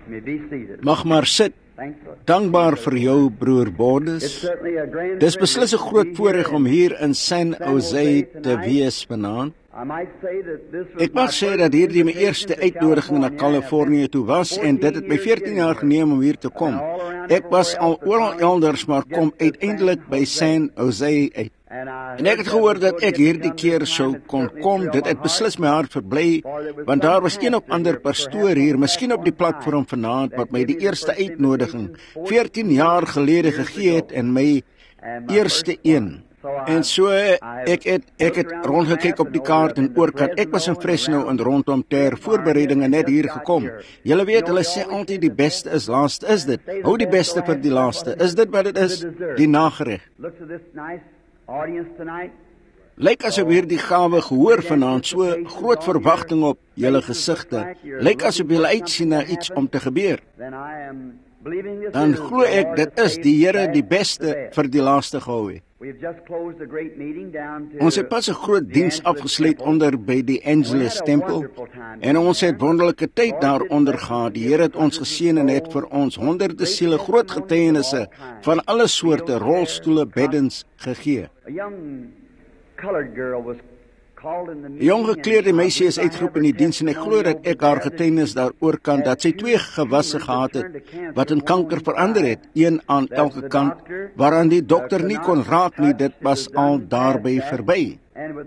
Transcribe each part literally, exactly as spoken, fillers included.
Mag maar sit. Dankbaar vir jou, broer Bordes. Dis beslis 'n groot voorreg om hier in San Jose te wees vanaand. Ek mag sê dat hierdie my eerste uitnodiging na Kalifornië toe was en dit het my veertien jaar geneem om hier te kom. Ek was al oral elders, maar kom uiteindelik by San Jose uit. En ek het gehoor dat ek hierdie keer sou kon kom. Dit het beslis my hart verbly, want daar was een of ander pastoor hier, miskien op die platform vanaand, wat my die eerste uitnodiging veertien jaar gelede gegee het en my eerste een. En so ek het ek het rondgekyk op die kaart en oorkant. Ek was in Fresno en rondom ter voorbereidinge net hier gekom. Julle weet, hulle sê altyd die beste is laaste. Is dit? Hou die beste vir die laaste. Is dit wat dit is? Die nagereg. Lyk asof hierdie gawe gehoor vanaand, so groot verwagting op julle gesigte. Lyk asof julle uitsien na iets om te gebeur. Dan glo ek dit is die Here die beste vir die laaste gehou het. Ons het pas 'n groot diens afgesluit onder by die Angelus Tempel en ons het wonderlike tyd daar ondergaan. Die Here het ons geseën en het vir ons honderde siele groot getuienisse van alle soorte rolstoele, beddens gegee. 'n Jong gekleurde meisie is uitgeroep in die diens en ek glo dat ek haar getuienis daaroor kan dat sy twee gewasse gehad het wat in kanker verander het, een aan elke kant, waaraan die dokter nie kon raak nie. Dit was al daarby verby.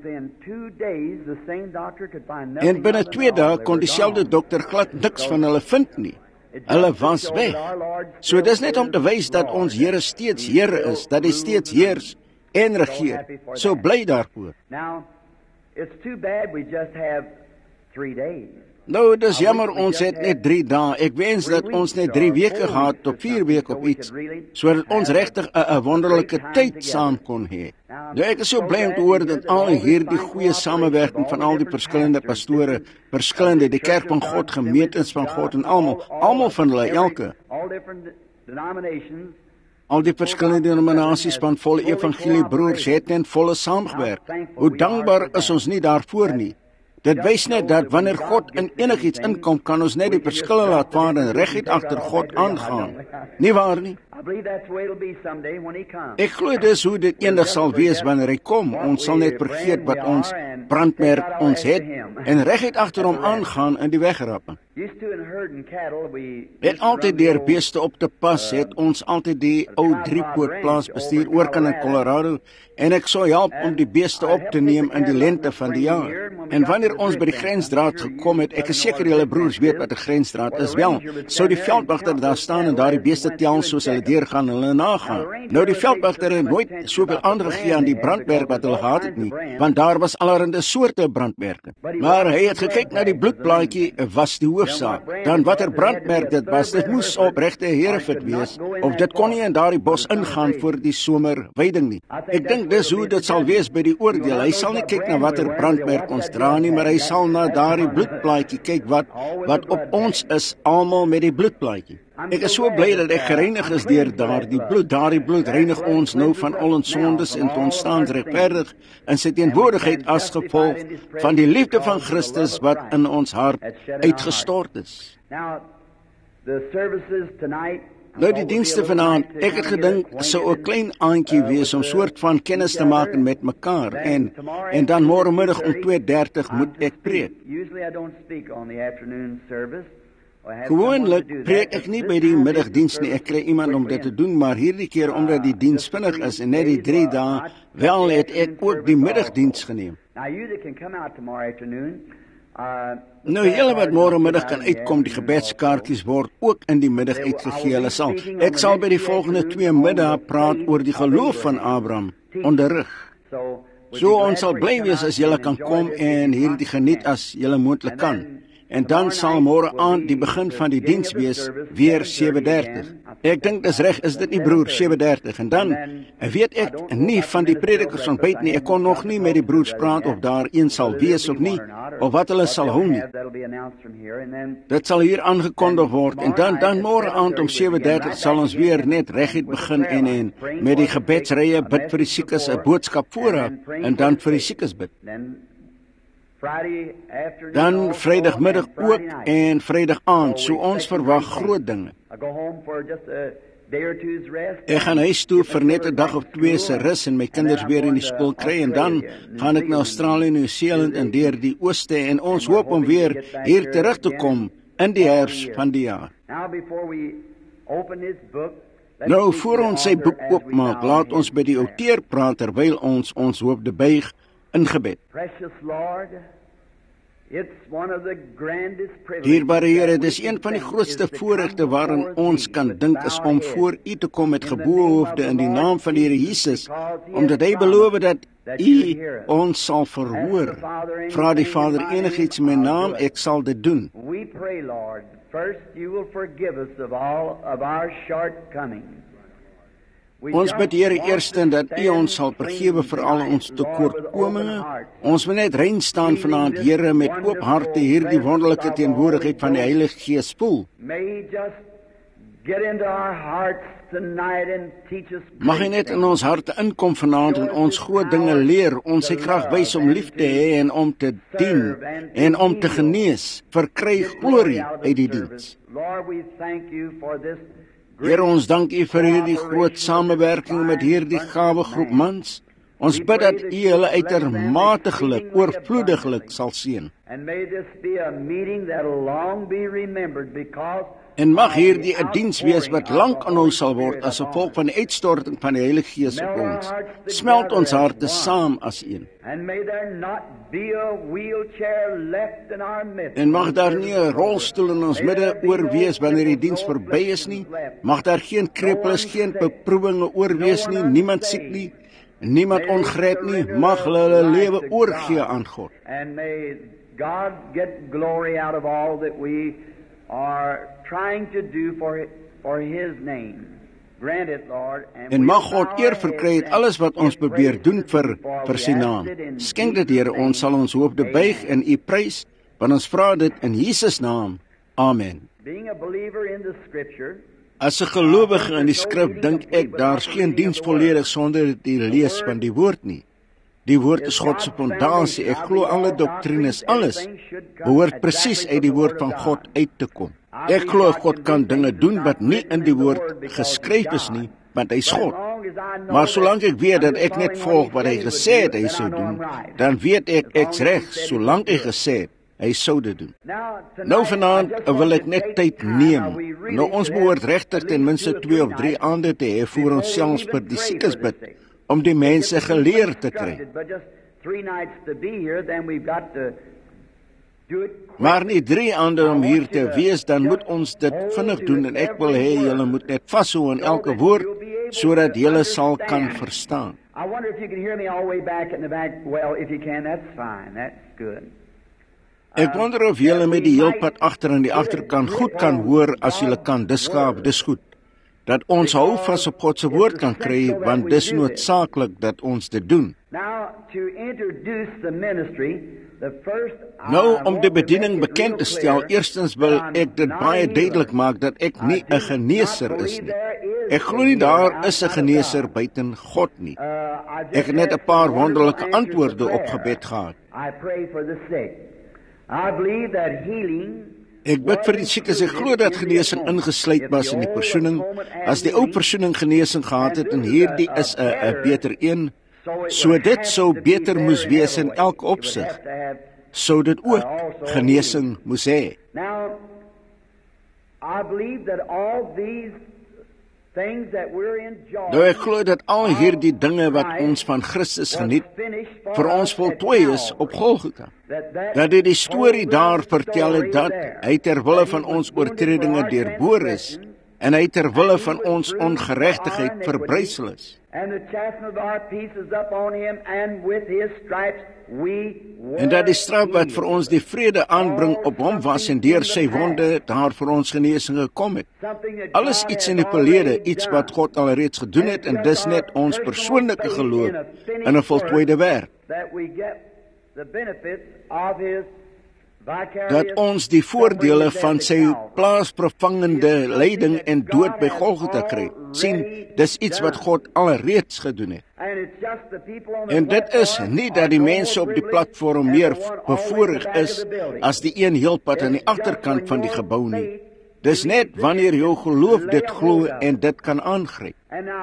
En binne twee dae kon dieselfde dokter glad niks van hulle vind nie. Hulle was weg. So dis net om te wys dat ons Here steeds Here is, dat hy steeds heers en regeer. So bly daarvoor. It's too bad we just have three days. Nou, dis jammer ons het net drie dae. Ek wens dat ons net drie weke gehad tot vier weke op iets, sodat ons regtig 'n wonderlike tyd saam kon hê. Nou, ek is so bly om te hoor dat al hierdie goeie samewerking van al die verskillende pastore, verskillende, die kerk van God, gemeentes van God en almal, almal van hulle, elke, al die verskillende denominasies van volle evangelie broers het net volle saamgewerk. Hoe dankbaar is ons nie daarvoor nie. Dit wys net dat wanneer God in enigiets inkom, kan ons net die verskille laat vaar en reguit agter God aangaan. Nie waar nie? Ek glo dis hoe dit eendag sal wees wanneer hy kom. Ons sal net vergeet wat ons brandmerk ons het en reguit agter hom aangaan in die wegrappe. Het altyd deur beeste op te pas, het ons altyd die ou driepoot plaas bestuur oorkant in Colorado en ek sou help om die beeste op te neem in die lente van die jaar. En wanneer ons by die grensdraad gekom het, ek is seker julle broers weet wat 'n grensdraad is wel, sou die veldwagter daar staan en daardie beeste tel soos hulle deurgaan en hulle nagaan. Nou die veldwagter het nooit soveel aangegee aan die brandmerk wat hulle gehad het nie, want daar was allerlei soorte brandmerke. Maar hy het gekyk na die bloedplaatjie was die hoofsaak. Dan watter brandmerk dit was, dit moes opregte Hereford wees, of dit kon nie in daardie bos ingaan voor die somerweiding nie. Ek dink dis hoe dit sal wees by die oordeel. Hy sal nie kyk na watter brandmerk ons dra nie, maar hy sal na daardie bloedplaatjie kyk wat wat op ons is, almal met die bloedplaatjie. Ek is so bly dat ek gereinig is deur daardie bloed. Daardie bloed reinig ons nou van al ons sondes en ons staan regverdig in sy teenwoordigheid as gevolg van die liefde van Christus wat in ons hart uitgestort is. Nou die dienste vanaand, ek het gedink sou 'n klein aandjie wees om soort van kennis te maak met mekaar en en dan môre middag om twee dertig moet ek preek. Gewoonlik preek ek nie by die middagdiens nie, ek kry iemand om dit te doen, maar hierdie keer omdat die diens vinnig is en net die drie dae, wel het ek ook die middagdiens geneem. Nou, julle wat môre middag kan uitkom, die gebedskaartjies word ook in die middag uitgegee. Hulle sal, ek sal by die volgende twee middae praat oor die geloof van Abraham, onderrig. So ons sal bly wees as julle kan kom en hierdie geniet as julle moontlik kan. En dan sal môre aand die begin van die diens wees, weer sewe dertig. Ek dink dis reg, is dit nie broer, sewe dertig. En dan weet ek nie van die predikers ontbyt nie. Ek kon nog nie met die broers praat of daar een sal wees of nie, of wat hulle sal hou nie. Dit sal hier aangekondig word. En dan dan môre aand om sewe dertig sal ons weer net reguit begin en en met die gebedsrye bid vir die siekes, 'n boodskap vooraf en dan vir die siekes bid. Friday afternoon Dan also, Vrydagmiddag and Friday ook night. en Vrydag aand, So so we ons expect verwag great groot things. dinge. I go home for just a day or two's rest. Ek gaan huis toe Get my vir net 'n children dag back of to twee school, se rus en my and kinders then I'm weer in die going to skool kry en dan Australia, New gaan ek na Zealand, Australië, Nieu-Seeland en deur die ooste en ons we're hoop om hoping to weer get back hier here terug te again kom in die all herfs year. van die jaar. Now before we open this book, let's Nou, speak voor to the ons sy author boek as we oopmaak, bow laat our ons by die heads in outeur praat terwyl ons ons hoofde buig in gebed. prayer. Precious Lord, it's one of the grandest privileges Dierbare Here, that we dis can een van die think grootste is to voorregte come waarin before ons thee kan with dink is bowed om heads voor U te kom met in the geboe name of hoofde the in die Lord naam van die Here Jesus, Jesus, because He omdat has Hy beloof promised dat that U you hear us. ons sal Ask the verhoor. Father Vra die anything in Vader my enigiets in name, my I'll naam, do it. ek sal dit doen. We pray, Lord, first you will forgive us of all of our shortcomings. We Ons just bid Here want eerste to dat U stand ons sal vergewe clean vir al tonight, ons Lord, with tekortkominge. open hearts. Ons moet net rein staan vanaand, Here, met oop harte hierdie wonderlike teenwoordigheid van die Heilige Gees voel. May He just get into our hearts tonight and teach us Mag Hy great net in things. ons harte inkom vanaand en ons groot dinge leer, ons sy krag wys om lief te hê en om te dien en om te genees, verkry glorie uit die diens. Lord, we thank you for this Here, ons dank U vir hierdie groot samewerking met hierdie gawe groep mans. Ons bid dat U hulle uitermatiglik, oorvloediglik sal seën. And may this be a meeting that will long be remembered because En mag hierdie 'n diens wees wat lank aanhou sal word as gevolg van die uitstorting van die Heilige Gees op ons. Smelt ons harte saam as een. And may there not be a wheelchair left in our midst. En mag daar nie 'n rolstoel in ons midde oorwees wanneer die diens verby is nie. Mag daar geen krepeles, geen beproewinge oorwees nie, niemand siek nie, niemand ongered nie. Mag hulle hulle lewe oorgee aan God. And may God get glory out of all that we are trying to do for for His name. Grant it, Lord. And En we mag God bow eer our verkry heads het alles wat ons and probeer praise doen vir before vir we sy ask naam. it in Skenk dit, Jesus' Here, ons sal name. ons hoofde buig Amen. en U prys, want ons vra dit in Jesus naam. Amen. Being a believer in the Scripture, As 'n gelowige in die skrif dink ek daar's geen diens volledig sonder die lees van die woord nie. Die woord is God se fondasie. Ek glo alle doktrines, alles behoort presies uit die woord van God uit te kom. Ek glo God kan dinge doen wat nie in die woord geskryf is nie, want hy's God. Maar solank ek weet dat ek net volg wat hy gesê het hy sou doen, dan weet ek ek's reg, solank hy gesê het hy sou dit doen. Nou vanaand wil ek net tyd neem. Nou ons behoort regtig ten minste twee of drie aande te hê voor ons selfs vir die siekes bid, om die mense geleer te kry. Maar nie drie aande om hier te wees, dan moet ons dit vinnig doen en ek wil hê julle moet net vashou aan elke woord sodat julle sal kan verstaan. I wonder if you can hear me all the way back in the back. Well, if you can, that's fine. That's good. Ek wonder of julle met die heelpad agter aan die agterkant goed kan hoor as julle kan. Dis gaaf, dis goed. Dat ons hou vas op God se woord kan kry, want dis noodsaaklik dat ons dit doen. Now to introduce the ministry, the first Nou om die bediening bekend te stel, eerstens wil ek dit baie duidelik maak dat ek nie 'n geneeser is nie. Ek glo nie daar is 'n geneeser buiten God nie. Ek het net 'n paar wonderlike antwoorde op gebed gehad. I pray for the sick. I believe that healing Ek bid vir die siekes. Ek glo dat genesing ingesluit was in die versoening. As die ou versoening genesing gehad het en hierdie is 'n 'n beter een, so dit sou beter moes wees in elke opsig. Sou dit ook genesing moes hê. Now, I believe that all these things that we're enjoying, Nou ek glo dat al hierdie dinge wat ons van Christus geniet, vir ons voltooi is op Golgotha. Dat hy die storie daar vertel het dat hy ter wille van ons oortredinge deurboor is en hy ter wille van ons ongeregtigheid verbrysel is. En dat die straf wat vir ons die vrede aanbring op hom was en deur sy wonde daar vir ons genesing gekom het. Alles iets in die verlede, iets wat God alreeds gedoen het, en dis net ons persoonlike geloof in 'n voltooide werk. the benefits of his dat ons die voordele van sy plaasvervangende lyding en dood by Golgotha kry. Sien, dis iets wat God alreeds gedoen het. En dit is nie dat die mense op die platform meer bevoorreg is as die een heelpad aan die agterkant van die gebou nie. Dis net wanneer jou geloof dit glo en dit kan aangryp.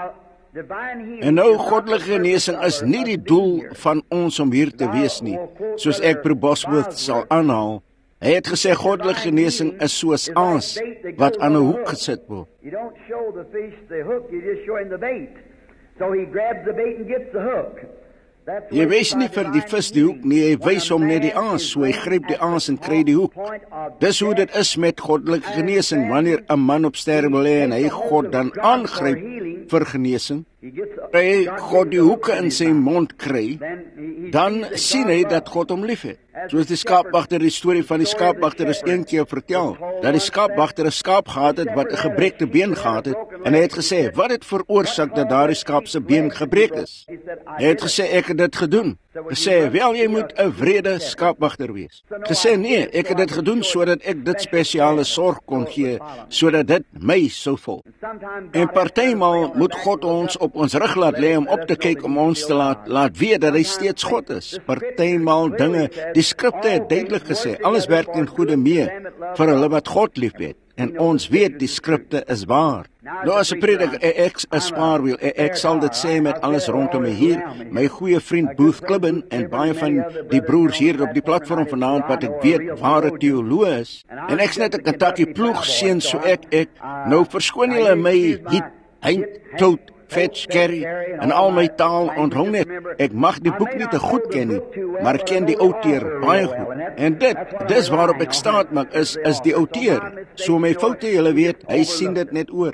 En nou, goddelike genesing is nie die doel van ons om hier te wees nie, soos ek Broer Bosworth sal aanhaal. Hy het gesê goddelike genesing is soos aas wat aan 'n hoek gesit word. You don't show the fish the hook, you just show him the bait. So he grabs the bait and gets the hook. Jy wys nie vir die vis die hoek nie, jy wys hom net die aas, so hy gryp die aas en kry die hoek. Dis hoe dit is met goddelike genesing, wanneer 'n man op sterwe lê en hy God dan aangryp vir genesing, hy God die hoeke in sy mond kry, dan sien hy dat God hom liefhet. Soos die skaapwagter, die storie van die skaapwagter is een keer vertel, dat die skaapwagter 'n skaap gehad het wat 'n gebrekte been gehad het, en hy het gesê, wat het veroorsaak dat daardie skaap se been gebreek is? Hy het gesê, ek het dit gedoen. Gesê, wel, jy moet 'n wrede skaapwagter wees. Gesê, nee, ek het dit gedoen sodat ek dit spesiale sorg kon gee, sodat dit my sou volg. En partymal moet God ons op ons rug laat lê om op te kyk, om ons te laat, laat weet dat hy steeds God is. Partymal dinge, die skrifte het duidelik gesê, alles werk ten goeie mee vir hulle wat God liefhet. En ons weet die skrifte is waar. Nou as 'n prediker, ek is spaarwiel, ek sal dit sê met alles rondom my hier, my goeie vriend Booth Klibben en baie van die broers hier op die platform vanaand wat ek weet ware teoloë is. En ek's net 'n Kentucky ploegseun, so ek ek nou verskoon julle my hiet, heint, tot Fetch, carry, en al my taal onthou net, ek mag die boek nie te goed ken nie, maar ek ken die outeur baie goed. En dit, dis waarop ek staat maak, is, is die outeur. So my foute, julle weet, hy sien dit net oor.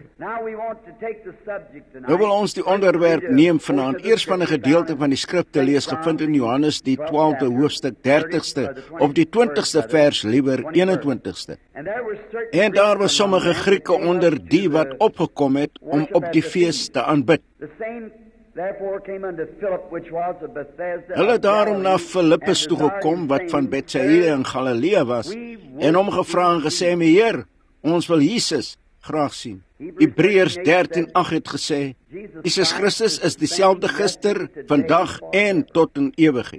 Nou wil ons die onderwerp neem vanaand, eers van 'n gedeelte van die skrif te lees, gevind in Johannes die twaalfde hoofstuk, dertigste, op die twintigste vers, liewer eenentwintigste. En daar was sommige Grieke onder die wat opgekom het, om op die feest te aanbid. Hulle daarom na Filippus toe gekom, wat van Betsaida in Galilea was, en hom gevra en gesê, my Heer, ons wil Jesus graag sien. Hebreërs dertien agt het gesê, Jesus Christus is dieselfde gister, vandag en tot in ewigheid.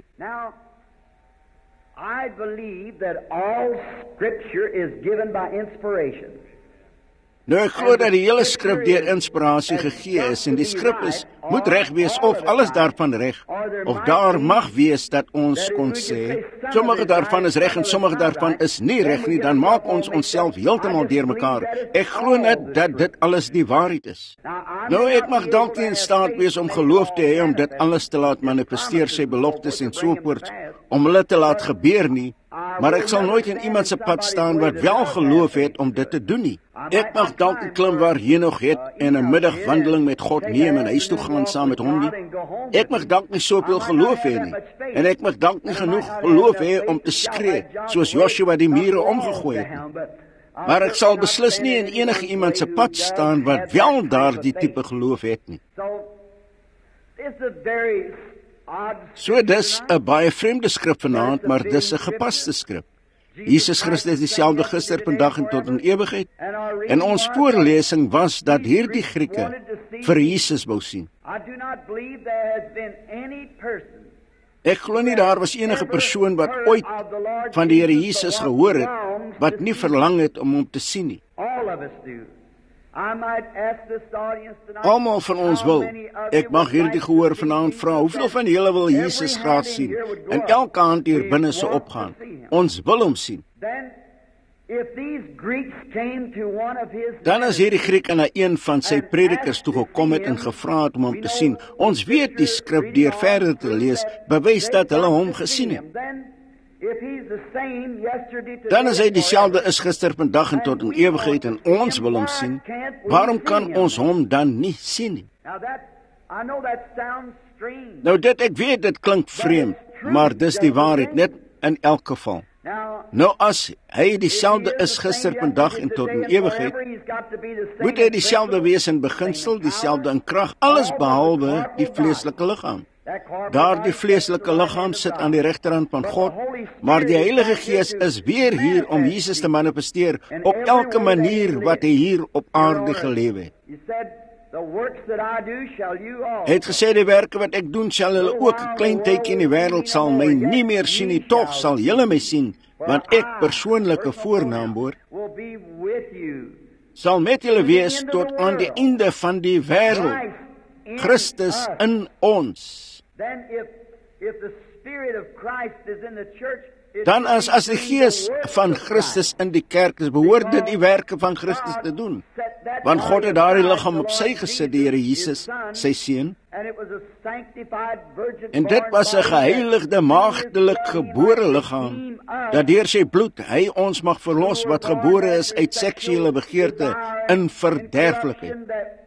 I believe that all scripture is given by inspiration. Nou ek glo dat die hele skrif deur inspirasie gegee is, en die skrif is, moet reg wees, of alles daarvan reg, of daar mag wees dat ons kon sê, sommige daarvan is reg en sommige daarvan is nie reg nie, dan maak ons onsself heeltemal deurmekaar. Ek glo net dat dit alles die waarheid is. Nou ek mag dalk nie in staat wees om geloof te hê, om dit alles te laat manifesteer, sy beloftes en sovoorts, om hulle te laat gebeur nie, maar ek sal nooit in iemand se pad staan wat wel geloof het om dit te doen nie. Ek mag dalk 'n klim waar Henog het en 'n middagwandeling met God neem en huis toe gaan saam met hom nie. Ek mag dalk nie soveel geloof hê nie, en ek mag dalk nie genoeg geloof hê om te skree, soos Joshua die mure omgegooi het nie. Maar ek sal beslis nie in enige iemand se pad staan wat wel daardie tipe geloof het nie. So dis 'n baie vreemde skrif vanaand, maar dis 'n gepaste skrif. Jesus Christus is dieselfde gister, vandag en tot in ewigheid. En ons voorlesing was dat hierdie Grieke vir Jesus wou sien. Ek glo nie daar was enige persoon wat ooit van die Here Jesus gehoor het, wat nie verlang het om hom te sien nie. Almal van ons wil. Ek mag hierdie gehoor vanaand vra, hoeveel van julle wil Jesus graag sien? En elke hand hier binne se opgaan. Ons wil hom sien. Dan as hierdie Grieke na een van sy predikers toe gekom het en gevra het om hom te sien, ons weet die skrif deur verder te lees, bewys dat hulle hom gesien het. Dan is hy dieselfde is gister, vandag en tot in ewigheid, en ons wil hom sien. Waarom kan ons hom dan nie sien nie? Nou dit, ek weet, dit klink vreemd, maar dis die waarheid, net in elk geval. Nou as hy dieselfde is gister, vandag en tot in ewigheid, moet hy dieselfde wees in beginsel, dieselfde in krag, alles behalwe die vleeslike liggaam. Daardie vleeslike liggaam sit aan die regterhand van God, maar die Heilige Gees is weer hier om Jesus te manifesteer op elke manier wat hy hier op aarde geleef het. Hy het gesê, die werke wat ek doen, sal hulle ook 'n klein tydjie in die wêreld sal my nie meer sien nie, tog sal julle my sien, want ek persoonlike voornaamwoord sal met julle wees tot aan die einde van die wêreld. Christus in ons. Dan as as die Gees van Christus in die kerk is, behoort dit die werke van Christus te doen. Want God het daardie liggaam op sy gesit, die Here Jesus, sy seun. En dit was 'n geheiligde, maagdelik gebore liggaam, dat deur sy bloed hy ons mag verlos wat gebore is uit seksuele begeerte in verderflikheid.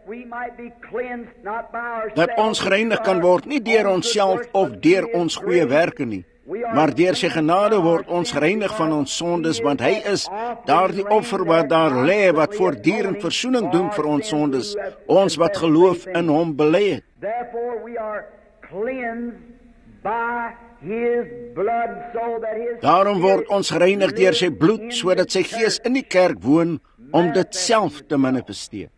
Dat ons gereinig kan word, nie deur onsself of deur ons goeie werke nie, maar deur sy genade word ons gereinig van ons sondes, want hy is daardie offer wat daar lê, wat voortdurend versoening doen vir ons sondes, ons wat geloof in hom bely het. Daarom word ons gereinig deur sy bloed, sodat sy Gees in die kerk woon, om dit self te manifesteer.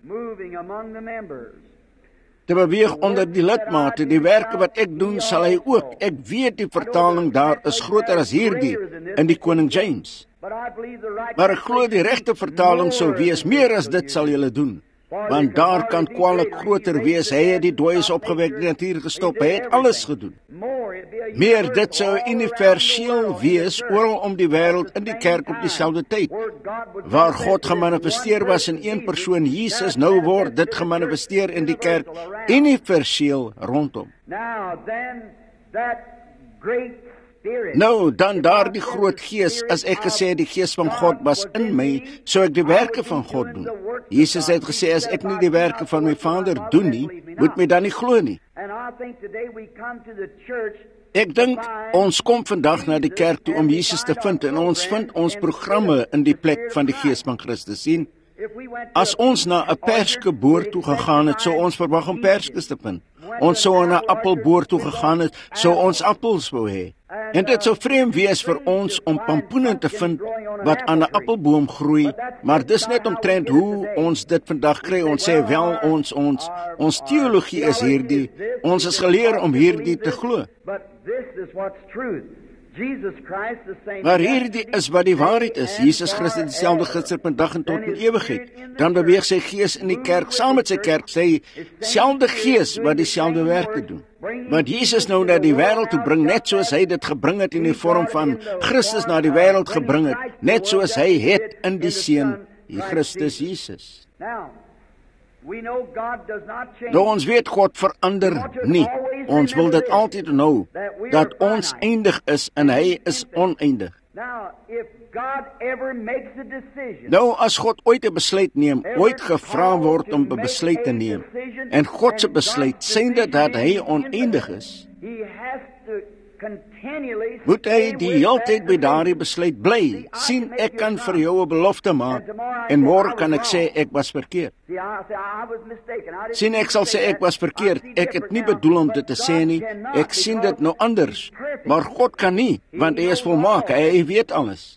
Te beweeg onder die lidmate, die werke wat ek doen, sal hy ook. Ek weet die vertaling daar is groter as hierdie, in die Koning James. Maar ek glo die regte vertaling sou wees, meer as dit sal julle doen. Want daar kan kwaliek groter wees, hy het die dooies opgewek, die natuur gestop, hy het alles gedoen. Meer, dit sou universeel wees, oral om die wêreld in die kerk op dieselfde tyd. Waar God gemanifesteer was in een persoon, Jesus, nou word dit gemanifesteer in die kerk, universeel rondom. Nou, dan daar die groot Gees, as ek gesê die Gees van God was in my, sou ek die werke van God doen. Jesus het gesê, as ek nie die werke van my Vader doen nie, moet my dan nie glo nie. Ek dink, ons kom vandag na die kerk toe om Jesus te vind, en ons vind ons programme in die plek van die Gees van Christus sien. As ons na 'n perskeboer toe gegaan het, sou ons verwag om perskes te vind. Ons sou na 'n appelboer toe gegaan het, sou ons appels wou hê. En dit sou vreemd wees vir ons om pampoene te vind wat aan 'n appelboom groei, maar dis net omtrent hoe ons dit vandag kry. Ons sê wel, ons, ons, ons teologie is hierdie, ons is geleer om hierdie te glo. Maar hierdie is wat die waarheid is. Jesus Christus dieselfde gister, vandag en tot in ewigheid. Dan beweeg sy Gees in die kerk, saam met sy kerk, sy selfde Gees wat dieselfde werke doen. Want Jesus nou na die wêreld toe bring, net soos hy dit gebring het in die vorm van Christus na die wêreld gebring het, net soos hy het in die Seun, die Christus Jesus. Nou ons weet God verander nie. Ons wil dit altyd nou, dat ons eindig is en hy is oneindig. Nou as God ooit 'n besluit neem, ooit gevra word om 'n besluit te neem, en God se besluit sê dit dat hy oneindig is, moet hy die hele tyd by daardie besluit bly. Sien, ek kan vir jou 'n belofte maak, en môre kan ek sê ek was verkeerd. Sien, ek sal sê ek was verkeerd, ek het nie bedoel om dit te sê nie, ek sien dit nou anders, maar God kan nie, want hy is volmaak, hy weet alles.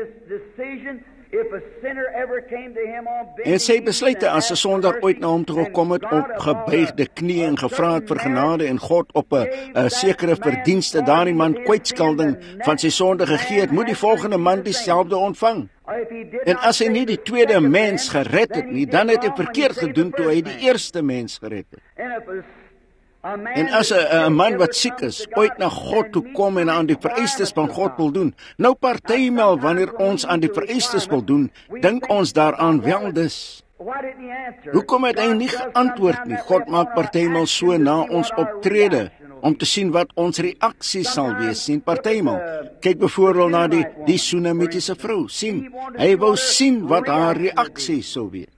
En sy besluite, as 'n sondaar ooit na hom toe gekom het op gebuigde knieë en gevra het vir genade en God op 'n 'n sekere verdienste daardie man kwytskilding van sy sonde gegee het, moet die volgende man dieselfde ontvang. En as hy nie die tweede mens gered het nie, dan het hy verkeerd gedoen toe hy die eerste mens gered het. En as 'n man wat siek is, ooit na God toe kom en aan die vereistes van God wil doen, nou partymal wanneer ons aan die vereistes wil doen, dink ons daaraan wel dus. Hoekom het hy nie geantwoord nie? God maak partymal so na ons optrede, om te sien wat ons reaksie sal wees, sien partymal. Kyk byvoorbeeld na die, die Sunamitiese vrou, sien, hy wou sien wat haar reaksie sou wees.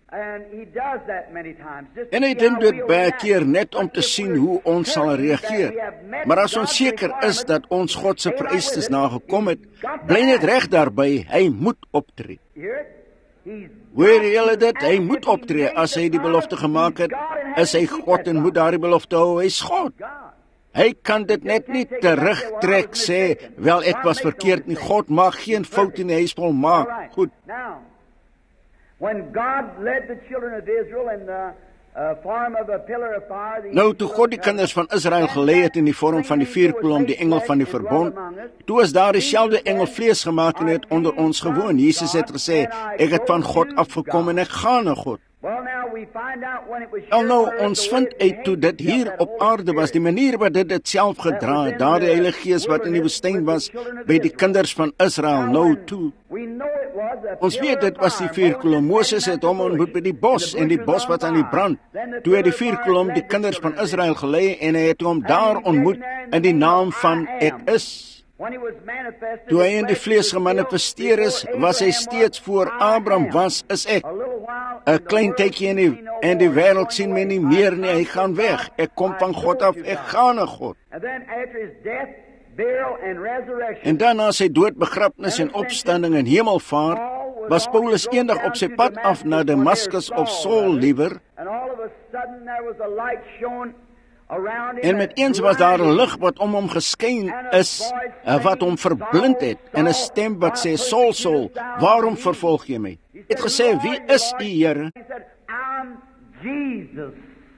En hy doen dit baie keer net om te sien hoe ons sal reageer. Maar as ons seker is dat ons God se vereistes nagekom het, bly net reg daarby, hy moet optree. Hoor julle dit? Hy moet optree. As hy die belofte gemaak het, is hy God en moet daardie belofte hou, hy is God. Hy kan dit net nie terugtrek sê, wel ek was verkeerd nie, God maak geen fout nie, hy is volmaak. Goed. Now, when God led the children of Israel in the uh, form of a pillar of fire, the Nou toe God die kinders van Israel gelei het in die vorm van die vuurkolom, die engel van die verbond, toe is daar dieselfde engel vlees gemaak en het onder ons gewoon. Jesus het gesê, ek het van God afgekom en ek gaan na God. Well, now we find out when it was Al nou, here, ons the vind way it uit toe dit behaved, hier that op Holy aarde was, die Spirit. manier wat dit dit self gedra het, daar die Heilige Gees wat in die woestyn was, by die kinders van Israel, nou toe. We know it was a Ons weet pillar dit of was die fire. vuurkolom. Moses het hom ontmoet by die bos, en die bos wat aan die brand. Toe het die vuurkolom die kinders van Israel gelei, en hy het hom daar ontmoet in die naam van Ek Is. When he was manifested, Toe hy in die vlees gemanifesteer is, was hy steeds voor Abraham was, is ek. a little while, 'n Klein tydjie en die, en die wêreld sien my nie meer nie, hy gaan weg. Ek kom van God af, ek gaan na God. and then after his death, burial, and resurrection, En dan na sy dood, begrafnis en opstanding en hemelvaart, was Paulus eendag op sy pad af na Damaskus of Saul liewer, and all of a sudden there was a light shone around him, en met eens was daar 'n lig wat om hom geskyn is, wat hom verblind het, en 'n stem wat sê, Saul, Saul, waarom vervolg jy my? Hy het gesê, wie is u, Here? He said, I'm Jesus.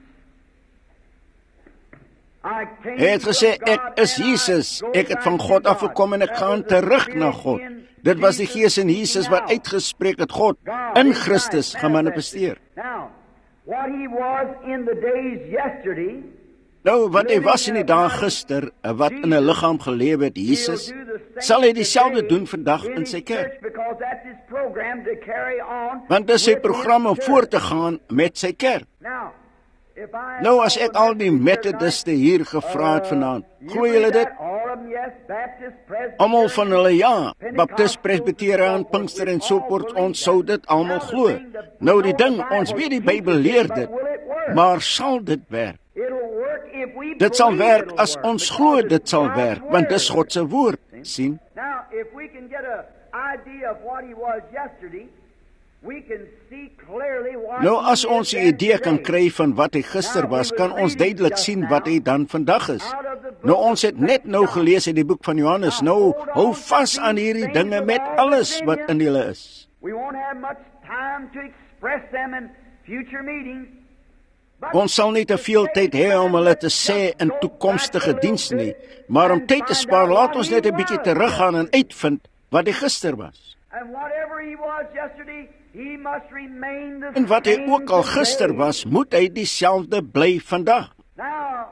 I came Hy het gesê, from God ek is and I Jesus, go ek het van back God to God. afgekom en ek That gaan was the terug Spirit na God. in Dit was die Jesus Gees in Jesus wat now. uitgespreek het, God God in in Christus Christ gemanifesteer. Now, what he was in the days yesterday, Nou, wat hy was in die dae gister, wat in 'n liggaam gelewe het, Jesus, sal hy dieselfde doen vandag in sy kerk. because that's his program to carry on. Want dit is sy with his program om church. voort te gaan met sy kerk. Now, if I Nou, as ek al die methodiste hier gevra het vanaand, glo julle dit? All of them, yes, Baptist, Almal van hulle ja, Pentecostal, Baptist, Presbyteriaan, Pinkster en so voort, ons sou dit almal glo. Nou die ding, ons weet die Bybel leer dit, maar sal dit werk? It'll work if we Dit sal believe werk it'll as work, ons because glo it's dit sal God's werk, want dis word. God se woord, sien? Now, if we can get a idea of what he was yesterday, we can see clearly what Nou he as ons is 'n idee kan today. kry van wat hy gister was, kan ons duidelik sien wat hy dan vandag is. Nou ons het net nou gelees uit die boek van Johannes. Nou hou vas aan hierdie dinge met alles wat in julle is. We won't have much time to express them in future meetings. But Ons sal nie te veel tyd hê om hulle te sê in toekomstige diens nie, maar om tyd te spaar, laat ons net 'n bietjie teruggaan en uitvind wat hy gister was. And whatever he was yesterday, he must remain the En wat hy same ook al gister today. was, moet hy dieselfde bly vandag. Now,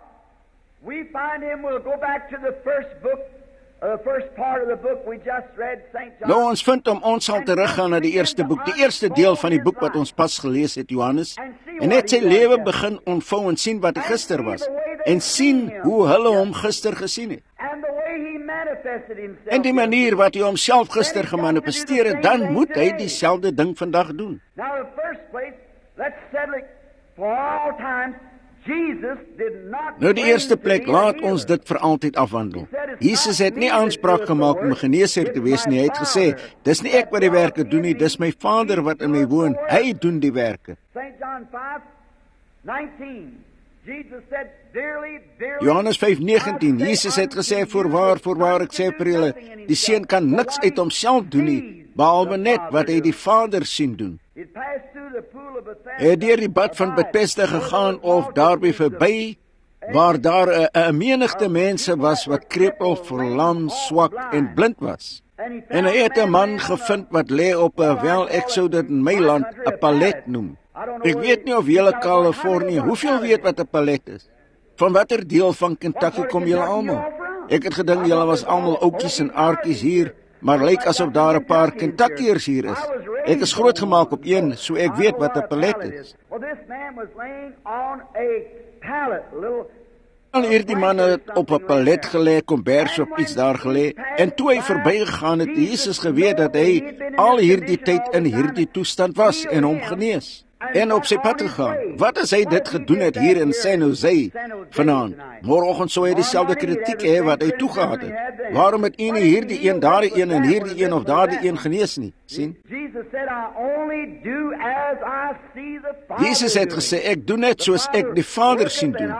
we find him, we'll go back to the first book, uh, the first part of the book we just read, Saint John. Nou ons vind om ons sal teruggaan na die eerste boek, die eerste deel van die boek wat ons pas gelees het, Johannes, en net sy lewe begin ontvou en sien wat hy gister was, en sien hoe hulle hom gister gesien het. And the way he manifested himself. En die manier wat hy homself gister gemanifesteer het, dan moet hy dieselfde ding vandag doen. Now, in the first place, let's settle it for all times. Jesus did not Nou die eerste plek, claim to be a laat ons healer. dit vir altyd afwandel. Jesus het nie aanspraak gemaak om 'n geneesheer te wees nie. Hy het gesê, dis nie ek wat die werke doen nie, dis my Vader wat in my woon. Hy doen die werke. Saint John five nineteen. Jesus said, dearly, dearly, Johannes vyf negentien, Jesus het gesê, voorwaar, voorwaar, ek sê vir julle, die seun kan niks uit homself doen nie, behalwe net wat hy die Vader sien doen. It passed through the pool of Bethesda. Hy het deur die bad van Bethesda gegaan of daarby verby, waar daar 'n 'n menigte mense was wat krepeel, verlam, swak en blind was. En hy het 'n man gevind wat lê op 'n, wel, ek sou dit in my land 'n palet noem. Ek weet nie of julle Kalifornië, hoeveel weet wat 'n palet is? Van watter deel van Kentucky kom julle almal? Ek het gedink julle was almal oudjies en aartjies hier, maar lyk asof daar 'n paar Kentuckiërs hier is. Ek is grootgemaak op een, so ek weet wat 'n palet is. Well, this man was laying on a pallet, a little. Al hierdie man het op 'n palet gelê, kombers of iets daar gelê, en toe hy verbygegaan het, Jesus geweet dat hy al hierdie tyd in hierdie toestand was en hom genees. En op sy pad gegaan. Wat as hy dit gedoen het hier in San Jose vanaand? Môreoggend sou hy dieselfde kritiek hê wat hy toegehad het. Waarom het u nie hierdie een, daardie een en hierdie een of daardie een genees nie? sien? Jesus said, I only do as I see the Father Jesus het doing. gesê, ek doen net soos ek die Vader sien doen.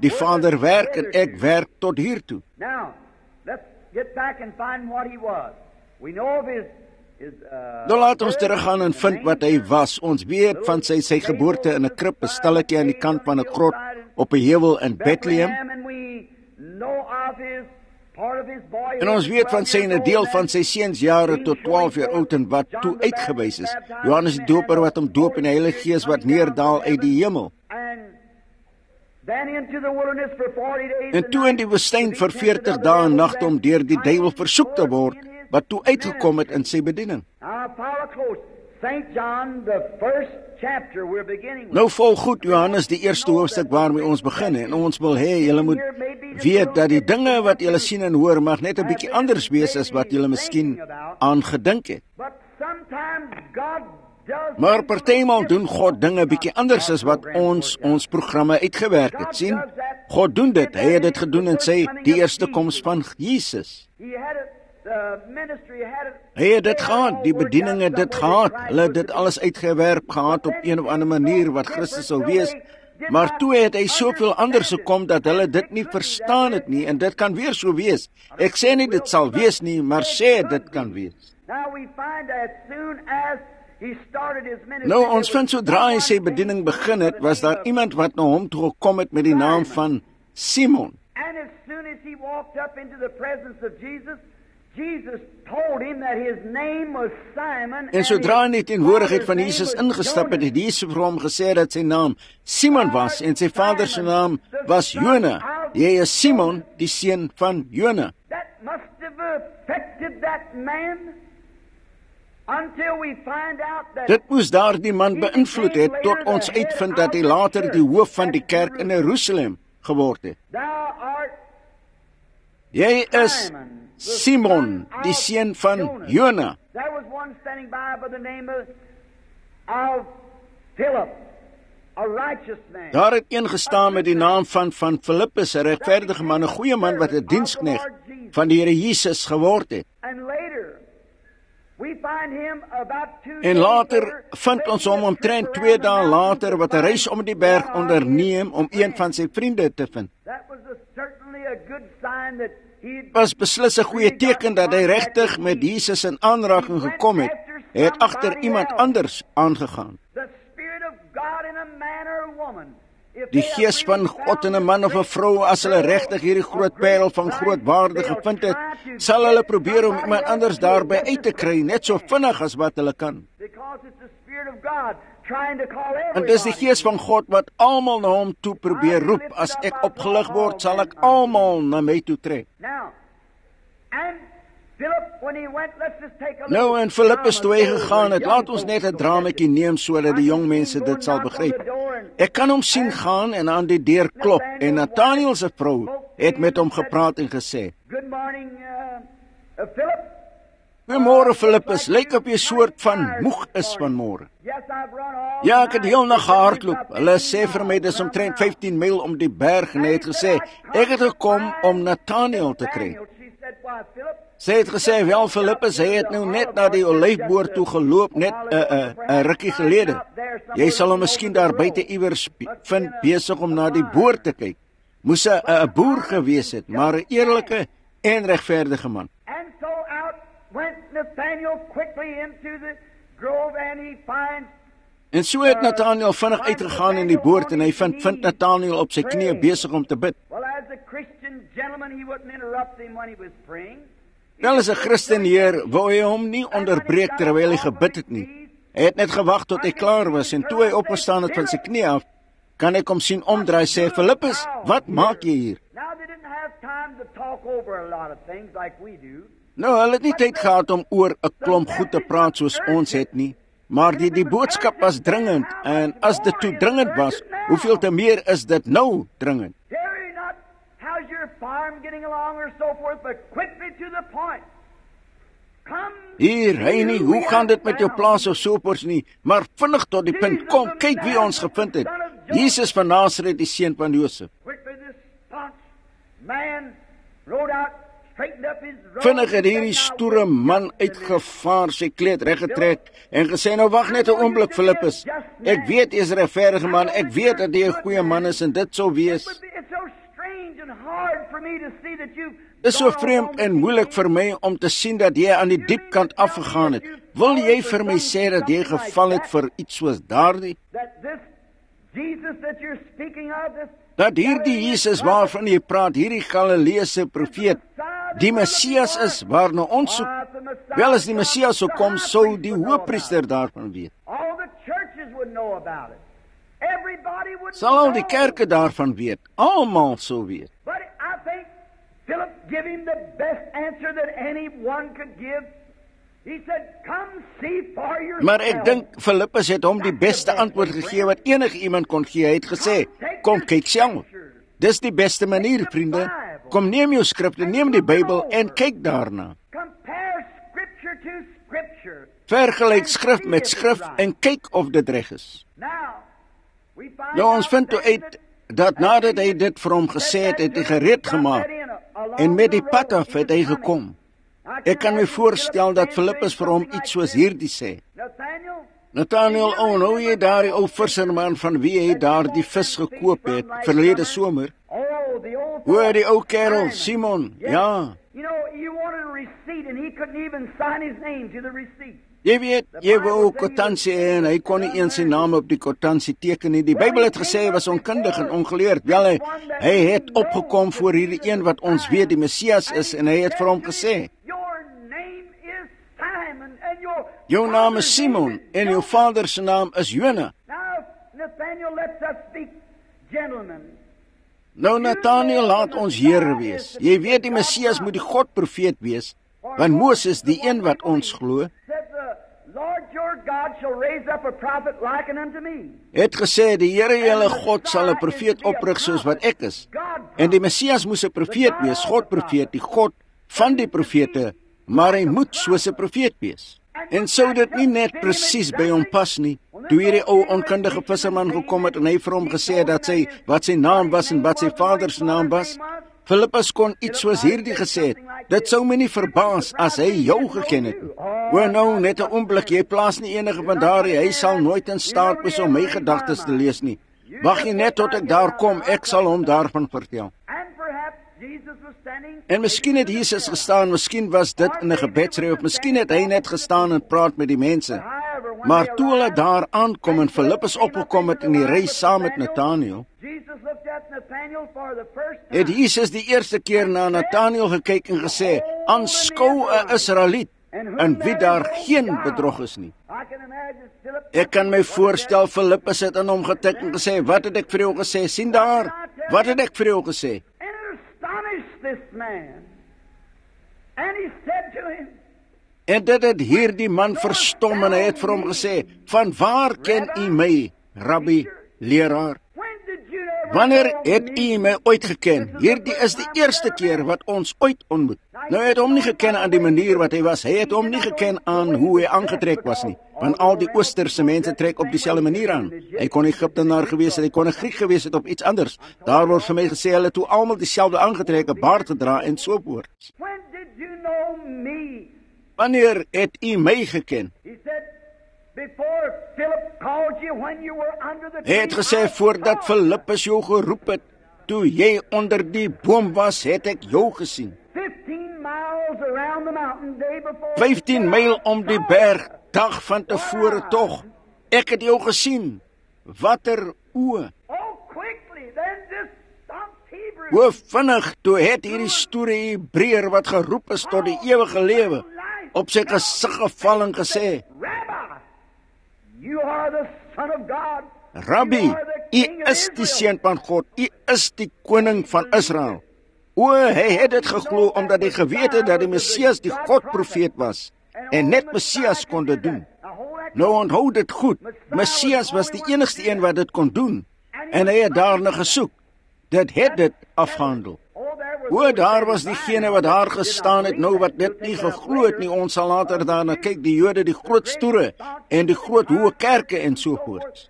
Die Vader werk en ek werk tot hiertoe. Now, let's get back and find what he was. We know of his his uh Nou laat ons teruggaan en vind wat hy was. Ons weet van sy sy geboorte in 'n krib, 'n stalletjie aan die kant van 'n grot op 'n heuwel in Bethlehem. and we know of his part of his boyhood. En ons weet van sy 'n deel van sy seunsjare tot twaalf jaar oud en wat toe uitgewys is. Johannes die Doper wat hom doop in die Heilige Gees wat neerdaal uit die hemel. And then into the wilderness for forty days. En toe in die woestyn vir veertig dae en nagte om deur die duiwel versoek te word, wat toe uitgekom het in sy bediening. Now follow close. Saint John, the first chapter we're beginning with. Nou vol goed Johannes die eerste hoofstuk waarmee ons begin en ons wil hê julle moet weet dat die dinge wat julle sien en hoor mag net 'n bietjie anders wees as wat julle miskien aan gedink het. But sometimes God does Maar partymal doen God dinge bietjie anders as wat ons ons programme uitgewerk het. sien? God doen dit. Hy het dit gedoen in sy die eerste koms van Jesus. He had it, the ministry had it. Hy het dit gehad, die bediening het dit gehad. Hulle het dit alles uitgewerp gehad op een of ander manier wat Christus sou wees. Maar toe het hy soveel anders gekom dat hulle dit nie verstaan het nie en dit kan weer so wees. Ek sê nie dit sal wees nie, maar sê dit kan wees. Now we find as soon as he started his ministry. Nou ons vind sodra hy sy bediening begin het, was daar iemand wat na hom toe gekom het met die naam van Simon. And as soon as he walked up into the presence of Jesus, Jesus told him that his name was Simon. En sodra hy in die teenwoordigheid van Jesus ingestap het, het Jesus vir hom gesê dat sy naam Simon was en sy vader se naam was Jona. Jy is Simon, die seun van Jona. That must have affected that man until we find out that Dit moes daardie man beïnvloed het tot ons uitvind dat hy later die hoof van die kerk in Jerusalem geword het. thou art Jy is Simon, die seun van Jona. There was one standing by by the name of, of Philip, a righteous man. Daar het een gestaan met die naam van van Filippus, 'n regverdige man, 'n goeie man wat 'n diensknegt van die Here Jesus geword het. And later, we find him about two En days later later, vind ons hom omtrent twee dae later wat 'n reis om die berg onderneem om een van sy vriende te vind. That was a, certainly a good sign that he Was beslis 'n goeie teken dat hy regtig met Jesus in aanraking gekom het. Hy het agter iemand anders aangegaan. the Spirit of God in a man or a woman. If Die they have gees van really God in 'n found man of 'n vrou, as hulle regtig hierdie groot parel van groot waarde gevind het, sal hulle probeer om iemand anders daarby uit te kry, net so vinnig as wat hulle kan. Because it's the Spirit of God trying to call En dis die everybody. gees van God wat almal na hom toe probeer roep. As ek opgelig word, sal ek almal na my toe trek. Now, and Philip, when he went, let's just take a Nou little en Filippus toe hy drama gegaan over het, young laat ons net 'n folks dramatjie neem sodat die jong mense dit sal begryp. Ek kan hom sien gaan en aan die deur klop en Nathanael se vrou het met hom gepraat en gesê: Good morning, uh, uh, Philip. "Goeiemôre Filippus, lyk op jy soort van moeg is vanmôre." Yes, I've run all Ja, ek het night. heel nag gehardloop. Hulle sê vir my dis omtrent vyftien myl om die berg en hy het gesê, "Ek het gekom om Nathanael te kry." Nathanael, she said, why, Philip? Sy het gesê, "Wel Filippus, hy het nou net na die olyfboor toe geloop net 'n uh, 'n uh, 'n rukkie gelede. Jy sal hom miskien daar buite iewers vind besig om na die boor te kyk." Moes 'n 'n boer gewees het, maar 'n eerlike en regverdige man. And so out went Nathanael quickly into the grove and he finds En so het Nathanael vinnig uitgegaan in die boord en hy vind vind Nathanael op sy knieë besig om te bid. Well, as a Christian gentleman, he wouldn't interrupt him when he was praying. Wel as 'n Christen hier, wou hy hom nie onderbreek terwyl hy gebid het nie. Hy het net gewag tot hy klaar was en toe hy opgestaan het van sy knie af, kan ek hom sien omdraai sê, "Filippus, wat maak jy hier?" Now they didn't have time to talk over a lot of things like we do. Nou, hulle het nie tyd gehad om oor 'n klomp goed te praat soos ons het nie, maar die die boodskap was dringend en as dit toe dringend was, hoeveel te meer is dit nou dringend. Harry, not how's your farm getting along or so forth, but quickly to the point. Come. Hier, hy nie, hoe gaan dit met jou plaas of soopers nie, maar vinnig tot die punt. Kom, kyk wie ons gevind het. Jesus van Nasaret, die seun van Josef. Quickly this staunch man rode out, straightened up his robe. Vinnig het hierdie stoere man uitgevaar, sy kleed reggetrek en gesê, "Nou wag net 'n oomblik, Filippus. Ek weet jy is 'n regverdige man, ek weet dat jy 'n goeie man is en dit sou wees." It's so Dis so vreemd en moeilik vir my om te sien dat jy aan die diep kant afgegaan het. Wil jy vir my sê dat jy geval het vir iets soos daardie? Dat hierdie Jesus waarvan jy praat, hierdie Galileese profeet, die Messias is waarna ons soek. Wel as die Messias sou kom, sou die hoëpriester daarvan weet. Sal al die kerke daarvan weet, almal sou weet. Maar ek dink Filippus het hom die beste antwoord gegee wat enige iemand kon gee. Hy het gesê, kom kyk self. Dis die beste manier, vriende. Kom neem jou skrifte, neem die Bybel en kyk daarna. Vergelyk skrif met skrif en kyk of dit reg is. Nou ons vind toe uit dat nadat hy dit vir hom gesê het, het hy gereed gemaak en met die pad af het hy gekom. Ek kan my voorstel dat Filippus vir hom iets soos hierdie sê. Nathanael, o, nou jy daar die ou visserman van wie hy daar die vis gekoop het, verlede somer. Hoor die ou kerel, Simon, ja. Jy weet, jy wou kwitansie en hy kon nie eens sy naam op die kwitansie teken nie. Die Bybel het gesê hy was onkundig en ongeleerd. Wel, hy, hy het opgekom voor hierdie een wat ons weet die Messias is en hy het vir hom gesê, jou naam is Simon en jou vader se naam is Jona. Nou Nathanael, laat ons Here wees. Jy weet die Messias moet die Godprofeet wees, want Moses die een wat ons glo, het gesê die Here julle God sal 'n profeet oprig soos wat ek is. En die Messias moes 'n profeet wees, Godprofeet, die God van die profete, maar hy moet soos 'n profeet wees. En sou dit nie net presies by hom pas nie, toe hierdie ou onkundige visserman gekom het en hy vir hom gesê het dat sy, wat sy naam was en wat sy vader se naam was? Filippus kon iets soos hierdie gesê het. Dit sou my nie verbaas as hy jou geken het. O nou, net 'n oomblik, jy plaas nie enige van daardie, hy sal nooit in staat wees om my gedagtes te lees nie. Wag jy net tot ek daar kom, ek sal hom daarvan vertel. En miskien het Jesus gestaan, miskien was dit in 'n gebedsry, of miskien het hy net gestaan en praat met die mense. Maar toe hulle daar aankom en Filippus opgekom het in die reis saam met Nathanael, het Jesus die eerste keer na Nathanael gekyk en gesê, aanskou 'n Israeliet, in wie daar geen bedrog is nie. Ek kan my voorstel, Filippus het aan hom getik en gesê, wat het ek vir jou gesê? Sien daar, wat het ek vir jou gesê? En dit het hierdie man verstom en hy het vir hom gesê, van waar ken u my, Rabbi, leraar? Wanneer het u my ooit geken? Hierdie is die eerste keer wat ons ooit ontmoet. Nou, hy het hom nie geken aan die manier wat hy was. Hy het hom nie geken aan hoe hy aangetrek was nie. Want al die oosterse mense trek op dieselfde manier aan. Hy kon Egiptenaar gewees het, hy kon 'n Griek gewees het op iets anders. Daar word vir my gesê, hulle toe almal dieselfde aangetrek, 'n baard gedra en so voort. Wanneer het u my geken? Hy het gesê, voordat Filippus jou geroep het, toe jy onder die boom was, het ek jou gesien. vyftien myl om die berg, dag van tevore tog. Ek het jou gesien. Watter oë. Hoe vinnig toe het hierdie stoere Hebreër wat geroep is tot die ewige lewe, op sy gesig geval en gesê, Rabbi, u is die seun van God, u is die koning van Israel. O, hy het dit geglo omdat hy geweet het dat die Messias die Godprofeet was en net Messias kon dit doen. Nou onthou dit goed, Messias was die enigste een wat dit kon doen en hy het daarna gesoek. Dit het dit afgehandel. O, daar was diegene wat daar gestaan het, nou wat dit nie geglo het nie. Ons sal later daarna kyk, die Jode, die groot stoere en die groot hoë kerke en so voort.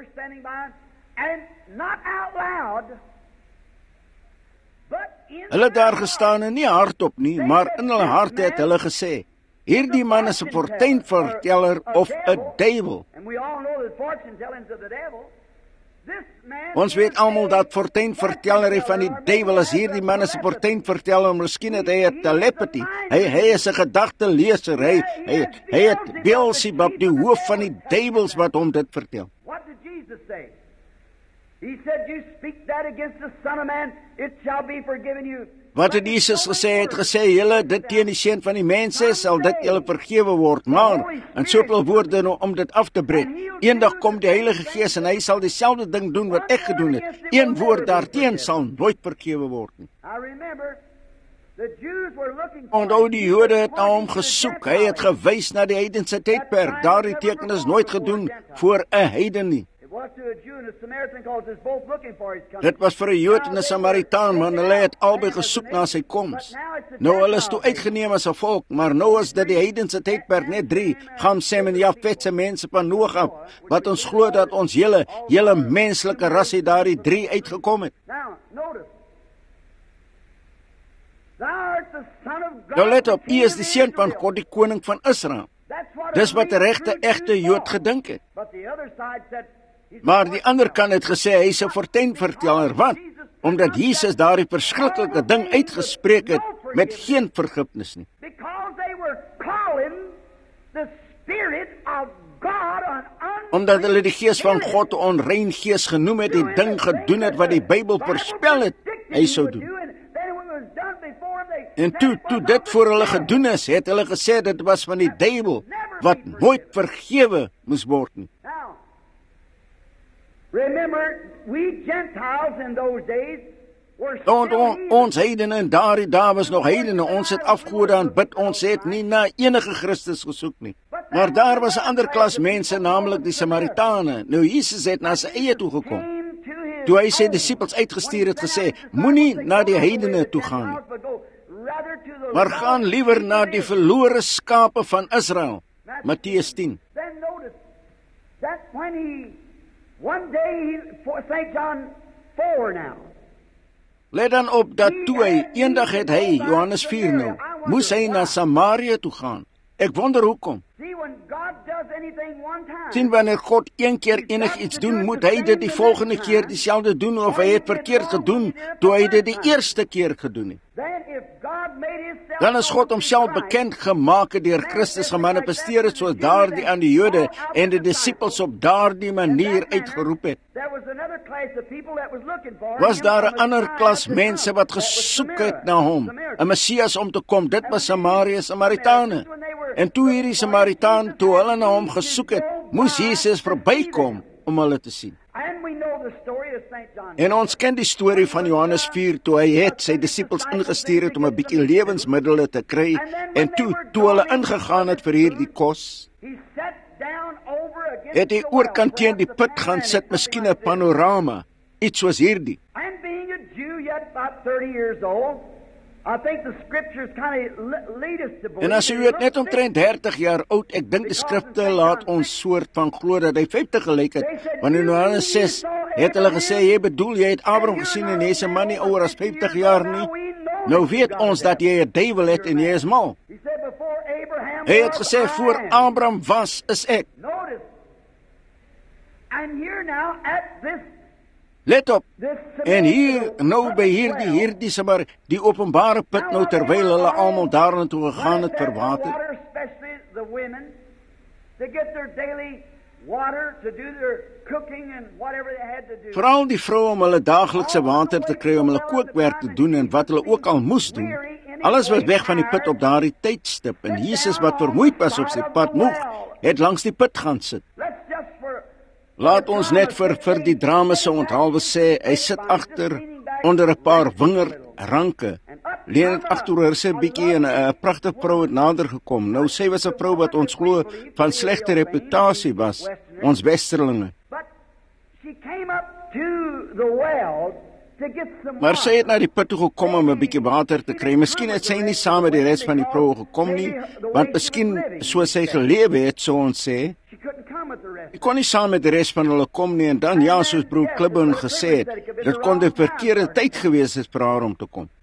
Hulle het daar gestaan en nie hardop nie, maar in hulle hart het hulle gesê, hierdie man is 'n fortuinverteller of 'n duiwel. Ons weet almal dat fortuinverteller van die duiwel is. Hierdie man is 'n fortuinverteller, miskien het hy 'n telepathy. Hy hy is 'n gedagteleser. Hy hy hy het Beelzebub, die hoof van die duiwels, wat hom dit vertel. What did Jesus say? He said, "You speak that against the Son of Man, it shall be forgiven you." Wat het Jesus gesê? Hy het gesê, julle dit teen die seun van die mens sê, sal dit julle vergewe word. Maar in soveel woorde nou om dit af te breek. Eendag kom die Heilige Gees en hy sal dieselfde ding doen wat ek gedoen het. Een woord daarteen sal nooit vergewe word nie. Onthou, die Jode het na hom gesoek. Hy het gewys na die heidense tydperk. Daardie teken is nooit gedoen voor 'n heiden nie. Dit was vir 'n Jood en 'n Samaritaan, want hulle het albei gesoek na sy koms. Nou hulle is toe uitgeneem as 'n volk, maar nou is dit die heidense tydperk, net drie, Gam, Sem en Jafet se mense van Noag af, wat ons glo dat ons hele, hele menslike ras uit daardie drie uitgekom het. Nou let op, U is die seun van God, die koning van Israel. Dis wat 'n regte, egte Jood gedink het. Maar die ander kant het gesê, hy is 'n fortuinverteller. Wat? Omdat Jesus daardie verskriklike ding uitgespreek het, met geen vergifnis nie. Omdat hulle die gees van God 'n onrein gees genoem het, die ding gedoen het wat die Bybel voorspel het, hy sou doen. En toe, toe dit voor hulle gedoen is, het hulle gesê, dit was van die duiwel, wat nooit vergewe moes word nie. Remember, we Gentiles in those days were On, on, ons heidene in daardie dae was nog heidene, ons het afgode aanbid, ons het nie na enige Christus gesoek nie. Maar daar was 'n ander klas mense, naamlik die Samaritane. Nou Jesus het na sy eie toe gekom. Toe hy sy disippels uitgestuur het, gesê, moenie na die heidene toe gaan nie, maar gaan liewer na die verlore skape van Israel. Matteus tien. Then notice that when he one day for Saint John four now. Let dan op dat toe hy, eendag het hy, Johannes vier nou, moes hy na Samaria toe gaan. Ek wonder hoekom. Sien, wanneer God een keer enig iets doen, moet hy dit die volgende keer dieselfde doen, of hy het verkeerd gedoen, toe hy dit die eerste keer gedoen het. Dan is God homself bekend gemaak deur Christus gemanifesteer het, soos daardie aan die Jode en die disippels op daardie manier uitgeroep het. Was daar 'n ander klas mense wat gesoek het na hom, 'n Messias om te kom, dit was Samaria, Samaritane. En toe hierdie Samaritaan, toe hulle na hom gesoek het, moes Jesus verbykom om hulle te sien. En ons ken die storie van Johannes vier, toe hy het sy disippels ingestuur het om 'n bietjie lewensmiddels te kry, en toe, toe hulle ingegaan het vir hierdie kos, het hy oorkant teen die put gaan sit, miskien 'n panorama, iets soos hierdie. En as hy net omtrent dertig jaar oud, ek dink die skrifte laat ons soort van glo dat hy vyftig gelyk het, want in Johannes ses het hulle gesê, jy bedoel, jy het Abraham gesien en jy is 'n man nie ouer as vyftig jaar nie. Nou weet ons dat jy 'n duiwel het en jy is mal. Hy het gesê, voor Abraham was, is ek. Let op, en hier, nou by hierdie, hierdie Samar, die openbare put nou, terwyl hulle almal daarin toe gegaan het vir water. Vooral die vrou om hulle daaglikse water te kry, om hulle kookwerk te doen en wat hulle ook al moes doen. Alles was weg van die put op daardie tydstip, en Jesus wat vermoeid was op sy pad moeg, het langs die put gaan sit. Laat ons net vir, vir die drama se onthaalwe sê, hy sit agter onder 'n paar wingerdranke. Leen het agteroor sy bietjie en 'n pragtige vrou het nader gekom. Nou sy was 'n vrou wat ons glo van slegte reputasie was, ons westerlinge. Maar sy het na die put toe gekom om 'n bietjie water te kry. Miskien het sy nie saam met die res van die vroue gekom nie, want miskien soos sy gelewe het, so ons sê, hy kon nie saam met die res van hulle kom nie, en dan ja, soos broer Klibben gesê het, dit kon die verkeerde tyd gewees het vir haar om te kom.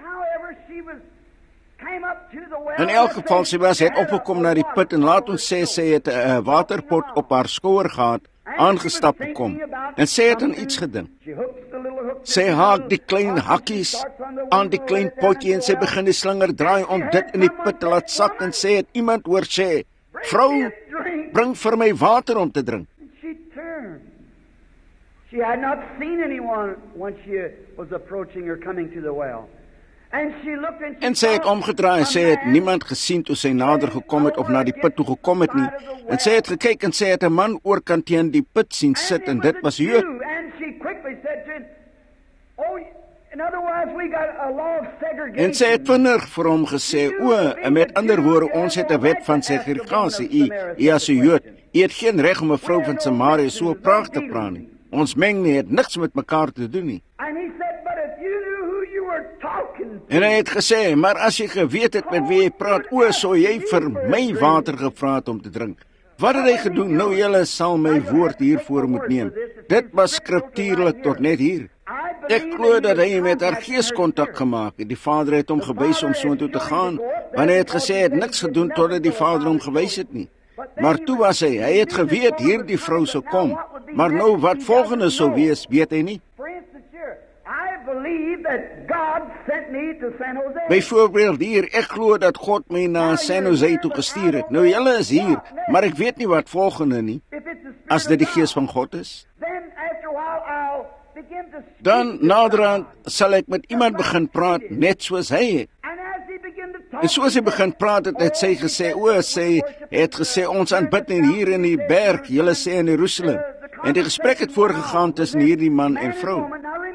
In elk geval, sy was het opgekom na die put, en laat ons sê, sy het 'n waterpot op haar skouer gehad, aangestap gekom en sy het aan iets gedink. Sy haak die klein hakkies aan die klein potjie en sy begin die slinger draai om dit in die put te laat sak en sê het iemand hoor sê, vrou, bring vir my water om te drink. She turned. She had not seen anyone when she was approaching or coming to the well. And she looked and she En sy het omgedraai en sy het niemand gesien toe sy nader gekom het of na die put toe gekom het nie. En sy het gekyk en sy het 'n man oorkant teen die put sien sit en dit was 'n Jood. And she quickly said to him, oh, in other words, we got a law of segregation. En sy het vinnig vir hom gesê, o, en met ander woorde, ons het 'n wet van segregasie. U, u as 'n Jood, u het geen reg om 'n vrou van Samaria so praat te praat nie. Ons meng nie, het niks met mekaar te doen nie. And he said, but if you knew who you were talking to. En hy het gesê, maar as jy geweet het met wie jy praat, o, sou jy vir my water gevra het om te drink. Wat het hy gedoen? Nou julle sal my woord hiervoor moet neem. Dit was skriftuurlik tot net hier. Ek glo dat hy met haar gees kontak gemaak het. Die Vader het hom gewys om soontoe te gaan, want hy het gesê hy het niks gedoen totdat die Vader hom gewys het nie. Maar toe was hy, hy het geweet hierdie vrou sou kom, maar nou wat volgende sou wees, weet hy nie. Byvoorbeeld hier, ek glo dat God my na San Jose toe gestuur het. Nou julle is hier, maar ek weet nie wat volgende nie, as dit die gees van God is. Dan naderhand sal ek met iemand begin praat, net soos hy het. En soos hy begin praat het, het sy gesê, o, sy het gesê, ons aanbid nie hier in die berg, julle sê in Jerusalem. En die gesprek het voorgegaan tussen hierdie man en vrou.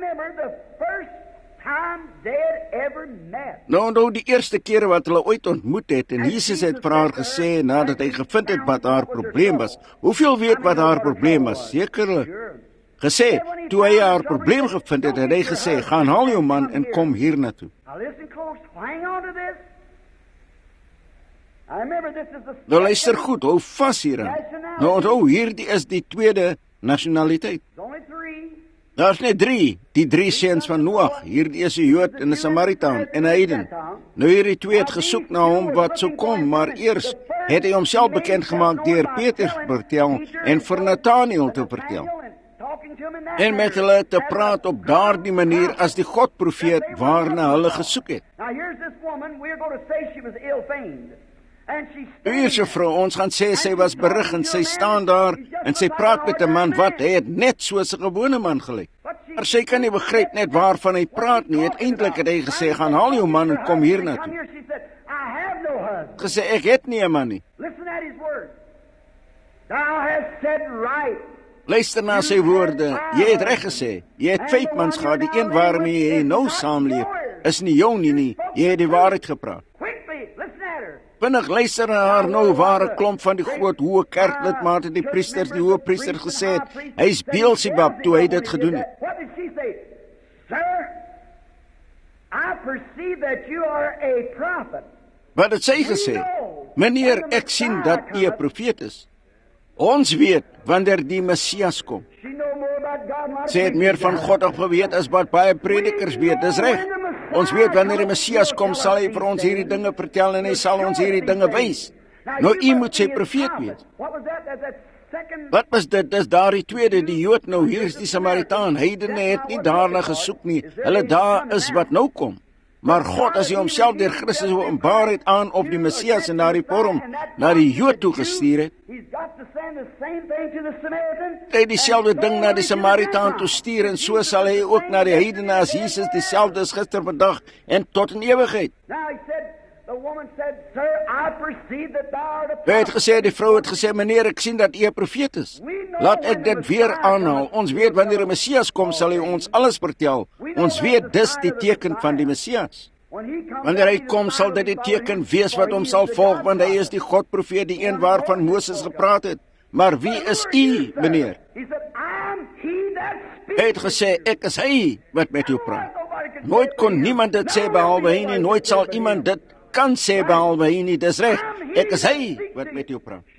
Nou, nou die eerste keer wat hulle ooit ontmoet het, en Jesus het vir haar gesê, nadat hy gevind het wat haar probleem was, hoeveel weet wat haar probleem was? Sekerlik. Gesê, toe hy haar probleem gevind het, het hy gesê, gaan haal jou man en kom hier naartoe. Nou luister goed, hou vas hieraan. Nou onthou, hierdie is die tweede nationaliteit. Daar is net drie, die drie seuns van Noag. Hierdie is 'n Jood en 'n Samaritaan en 'n heiden. Nou hierdie twee het gesoek na hom wat sou kom, maar eers het hy homself bekend gemaak deur Petrus te vertel en vir Nathanael te vertel. En met hulle te praat op daardie manier as die Godprofeet waarna hulle gesoek het. Hier is 'n vrou, ons gaan sê sy was berig en sy staan daar en sy praat met 'n man wat hy het net soos 'n gewone man gelyk. Maar sy kan nie begryp net waarvan hy praat nie. Uiteindelik het hy gesê, gaan haal jou man en kom hier naartoe. Gesê, ek het nie 'n man nie. Luister na sy woorde, jy het reg gesê, jy het vyf mans gehad, die een waarmee jy nou saamleef, is nie jou nie nie, jy het die waarheid gepraat. Vinnig luister na haar nou, waar 'n klomp van die groot hoë kerklidmate het die priesters, die hoë priester gesê het, hy is Beelzebub toe hy dit gedoen het. Wat het sy gesê? Meneer, ek sien dat u 'n profeet is. Ons weet wanneer die Messias kom. Sy het meer van God af geweet as wat baie predikers weet, dis reg. Ons weet wanneer die Messias kom, sal hy vir ons hierdie dinge vertel en hy sal ons hierdie dinge wys. Nou, u moet sy profeet wees. Wat was dit? Dis daardie tweede, die Jood. Nou, hier is die Samaritaan. Heidene het nie daarna gesoek nie. Hulle daar is wat nou kom. Maar God, as hy homself deur Christus openbaarheid aan op die Messias en daardie vorm na die Jood toe gestuur het, hy dieselfde ding na die Samaritaan toe stuur, en so sal hy ook na die heidene as Jesus dieselfde is gister, vandag en tot in ewigheid. Hy het gesê, die vrou het gesê, meneer, ek sien dat u 'n profeet is. Laat ek dit weer aanhaal. Ons weet wanneer die Messias kom, sal hy ons alles vertel. Ons weet dis die teken van die Messias. Wanneer hy kom, sal dit die teken wees wat hom sal volg, want hy is die Godprofeet, die een waarvan Moses gepraat het. Maar wie is u, meneer? Hy het gesê, ek is hy wat met u praat. Nooit kon niemand dit sê behalwe hy nie, nooit sal iemand dit kan sê behalwe hy nie, dis reg. Ek is hy wat met jou praat.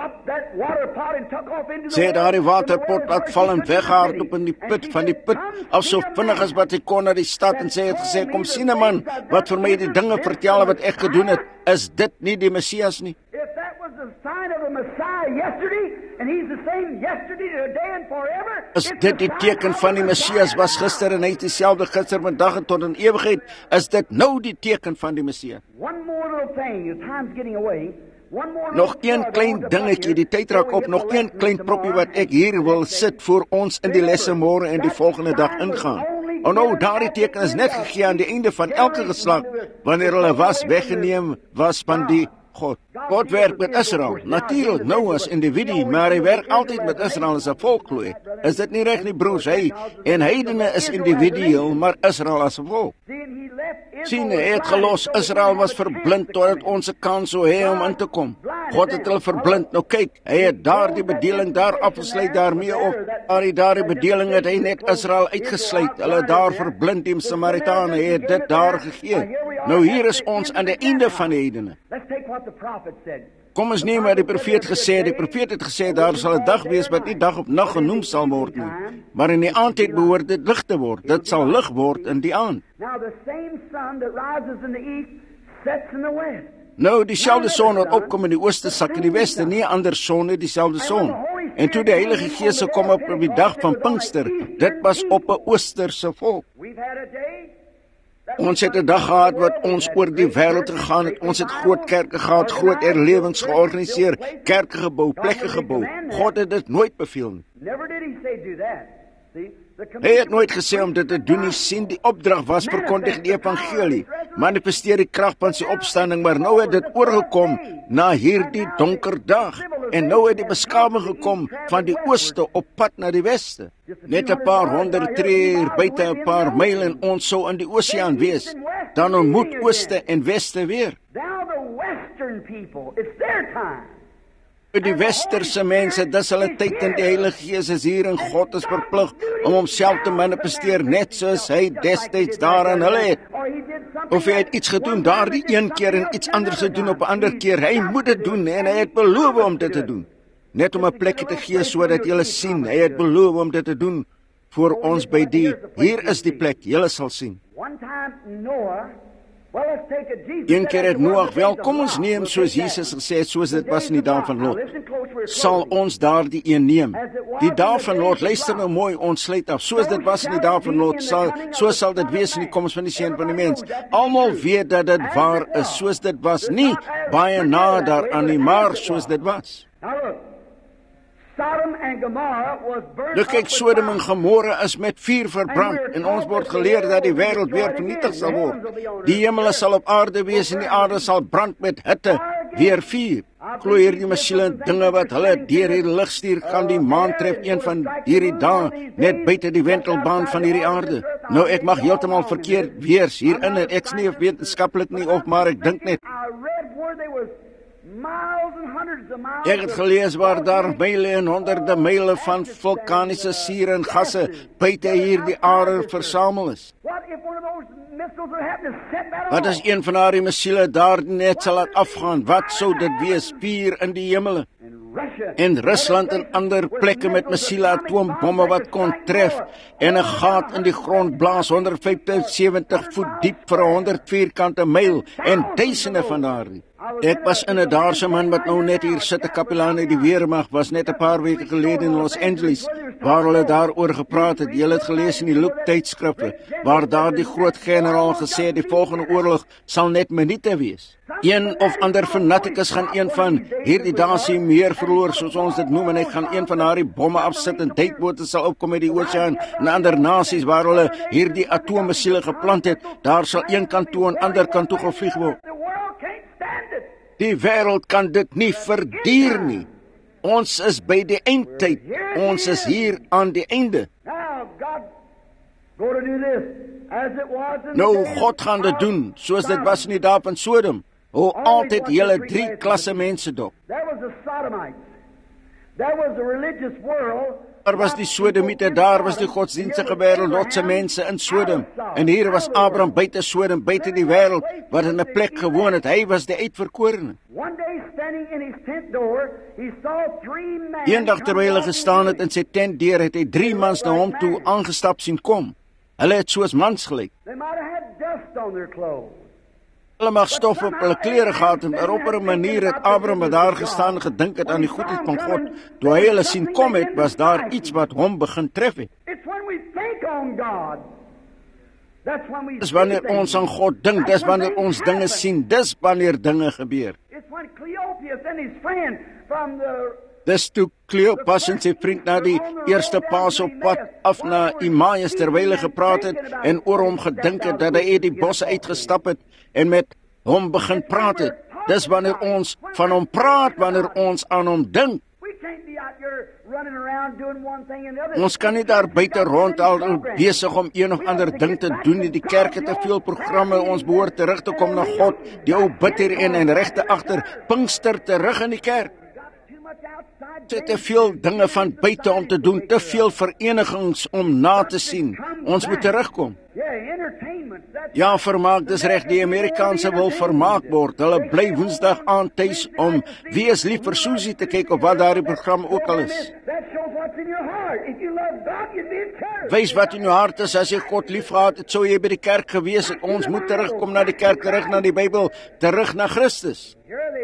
Sy het daar die waterpot laat val en weghardloop in die put van die put, al so vinnig as wat sy kon na die stad, en sy het gesê, kom sien 'n man wat vir my die dinge vertel wat ek gedoen het. Is dit nie die Messias nie? and he's the same yesterday, today and forever. As dit die teken van die Messias was gister en hy is dieselfde gister, vandag en tot in ewigheid, is dit nou die teken van die Messias. One more little thing, your time's getting away. One more Nog little een klein dingetjie, die tyd raak op, nog een klein propie wat ek hier wil sit voor ons in die lesse môre en die volgende dag ingaan. Oh nou, daardie teken is net gegee aan die einde van elke geslag, wanneer hulle was weggeneem was van die God. God werk met Israel, natuurlijk nou as individu, maar hy werk altyd met Israel as 'n volk, Louis. Is dit nie reg nie, broers? Hy en heidene is individueel, maar Israel as 'n volk. Sien, hy het gelos, Israel was verblind totdat ons 'n kans sou hê om in te kom. God het hulle verblind. Nou kyk, hy het daardie bedeling daar afgesluit daarmee op. Daardie daardie bedeling het hy net Israel uitgesluit. Hulle daar verblind, die Samaritane, hy het dit daar gegee. Nou hier is ons aan die einde van die heidene. Kom ons neem wat die profeet gesê het. Die profeet het gesê, daar sal 'n dag wees wat nie dag op nag genoem sal word nie, maar in die aandtyd behoort dit lig te word. Dit sal lig word in die aand. Nou, dieselfde son wat opkom in die ooste sak in die weste, nie 'n ander son nie, dieselfde son. En toe die Heilige Gees gekom op op die dag van Pinkster, dit was op 'n oosterse volk. Ons het 'n dag gehad wat ons oor die wêreld gegaan het. Ons het groot kerke gehad, groot herlewings georganiseer, kerke gebou, plekke gebou. God het dit nooit beveel nie. Hy het nooit gesê om dit te doen nie. Sien, die opdrag was verkondig die evangelie, manifesteer die krag van sy opstanding, maar nou het dit oorgekom na hierdie donker dag. En nou het die beskawing gekom van die ooste op pad na die weste. Net 'n paar honderd tree buite 'n paar myl en ons sou in die oseaan wees. Dan ontmoet ooste en weste weer. Die westerse mense, dis hulle tyd en die Heilige Gees is hier en God is verplig om homself te manifesteer net soos hy destyds daar aan hulle het. Of hy het iets gedoen daardie een keer en iets anders gedoen op 'n ander keer. Hy moet dit doen en hy het beloof om dit te doen. Net om 'n plekkie te gee sodat julle sien, hy het beloof om dit te doen voor ons by die, hier is die plek, julle sal sien. Een keer het Noag, wel, kom ons neem soos Jesus gesê het, soos dit was in die dae van Lot. Sal ons daardie een neem. Die dae van Lot, luister nou mooi, ons sluit af. Soos dit was in die dae van Lot, sal, so sal dit wees in die koms van die Seun van die Mens. Almal weet dat dit waar is, soos dit was. Nie baie na daaraan nie, maar soos dit was. Nou kyk, Sodom en Gomorra is met vuur verbrand en ons word geleer dat die wêreld weer vernietig sal word. Die hemele sal op aarde wees en die aarde sal brand met hitte, weer vuur. Glo hierdie masiele dinge wat hulle deur hierdie lig stuur, kan die maan tref een van hierdie dae net buite die wentelbaan van hierdie aarde. Nou ek mag heeltemal verkeerd wees hierin en ek's nie wetenskaplik nie of maar ek dink net. Ek het gelees waar daar myle en honderde myle van vulkaniese suur en gasse buite hierdie aarde versamel is. Wat as een van daardie masiele daar net sal laat afgaan? Wat sou dit wees? Vuur in die hemele. En Rusland en ander plekke met masiele atoombomme wat kon tref en 'n gat in die grond blaas honderd vyfensewentig voet diep vir honderd vierkante myl en duisende van daardie. Ek was in 'n daarse man wat nou net hier sit, 'n kapelaan uit die weermag, was net 'n paar weke gelede in Los Angeles, waar hulle daaroor gepraat het. Jy het gelees in die Luke tydskrifte, waar daar die groot generaal gesê het, die volgende oorlog sal net minute wees. Een of ander fanatikus gaan een van hierdie dae meer verloor, soos ons dit noem, en hy gaan een van daardie bomme afsit en duikbote sal opkom uit die oseaan, en ander nasies waar hulle hierdie atoommissiele geplant het, daar sal een kant toe en ander kant toe gevlieg word. Die wêreld kan dit nie verduur nie. Ons is by die eindtyd. Ons is hier aan die einde. Nou, God gaan dit doen, soos dit was in die dae van Sodom. Hoe altyd julle drie klasse mense dop. Daar was die Sodomiete, daar was die godsdienstige wêreld, Lotse mense in Sodom. En hier was Abraham buite Sodom, buite die wêreld, wat in 'n plek gewoon het. Hy was die uitverkorene. Eendag terwyl hy gestaan het in sy tent deur, het hy drie mans na hom toe aangestap sien kom. Hulle het soos mans gelyk. Hulle mag stof op hulle klere gehad en op 'n manier het Abraham wat daar gestaan gedink het aan die goedheid van God. Toe hy hulle sien kom het, was daar iets wat hom begin tref het. Dis wanneer ons aan God dink, dis wanneer ons dinge sien, dis wanneer dinge gebeur. Dis toe Kleopas en sy vriend na die eerste paas op pad af na Emmaus terwyl hy gepraat het en oor hom gedink het dat hy uit die bosse uitgestap het en met hom begin praat het. Dis wanneer ons van hom praat, wanneer ons aan hom dink. Ons kan nie daar buite rond al besig om een of ander ding te doen nie. Die kerk het te veel programme, ons behoort terug te kom na God, die ou bid hierin en regte agter, Pinkster terug in die kerk. Te veel dinge van buite om te doen, te veel verenigings om na te sien. Ons moet terugkom. Ja, vermaak, dis reg, die Amerikaanse wil vermaak word. Hulle bly Woensdag aan tuis om Wees Lief vir Susie te kyk op wat daardie program ook al is. Wys wat in jou hart is. As jy God lief gehad het, sou jy by die kerk gewees het. Ons moet terugkom na die kerk, terug na die Bybel, terug na Christus.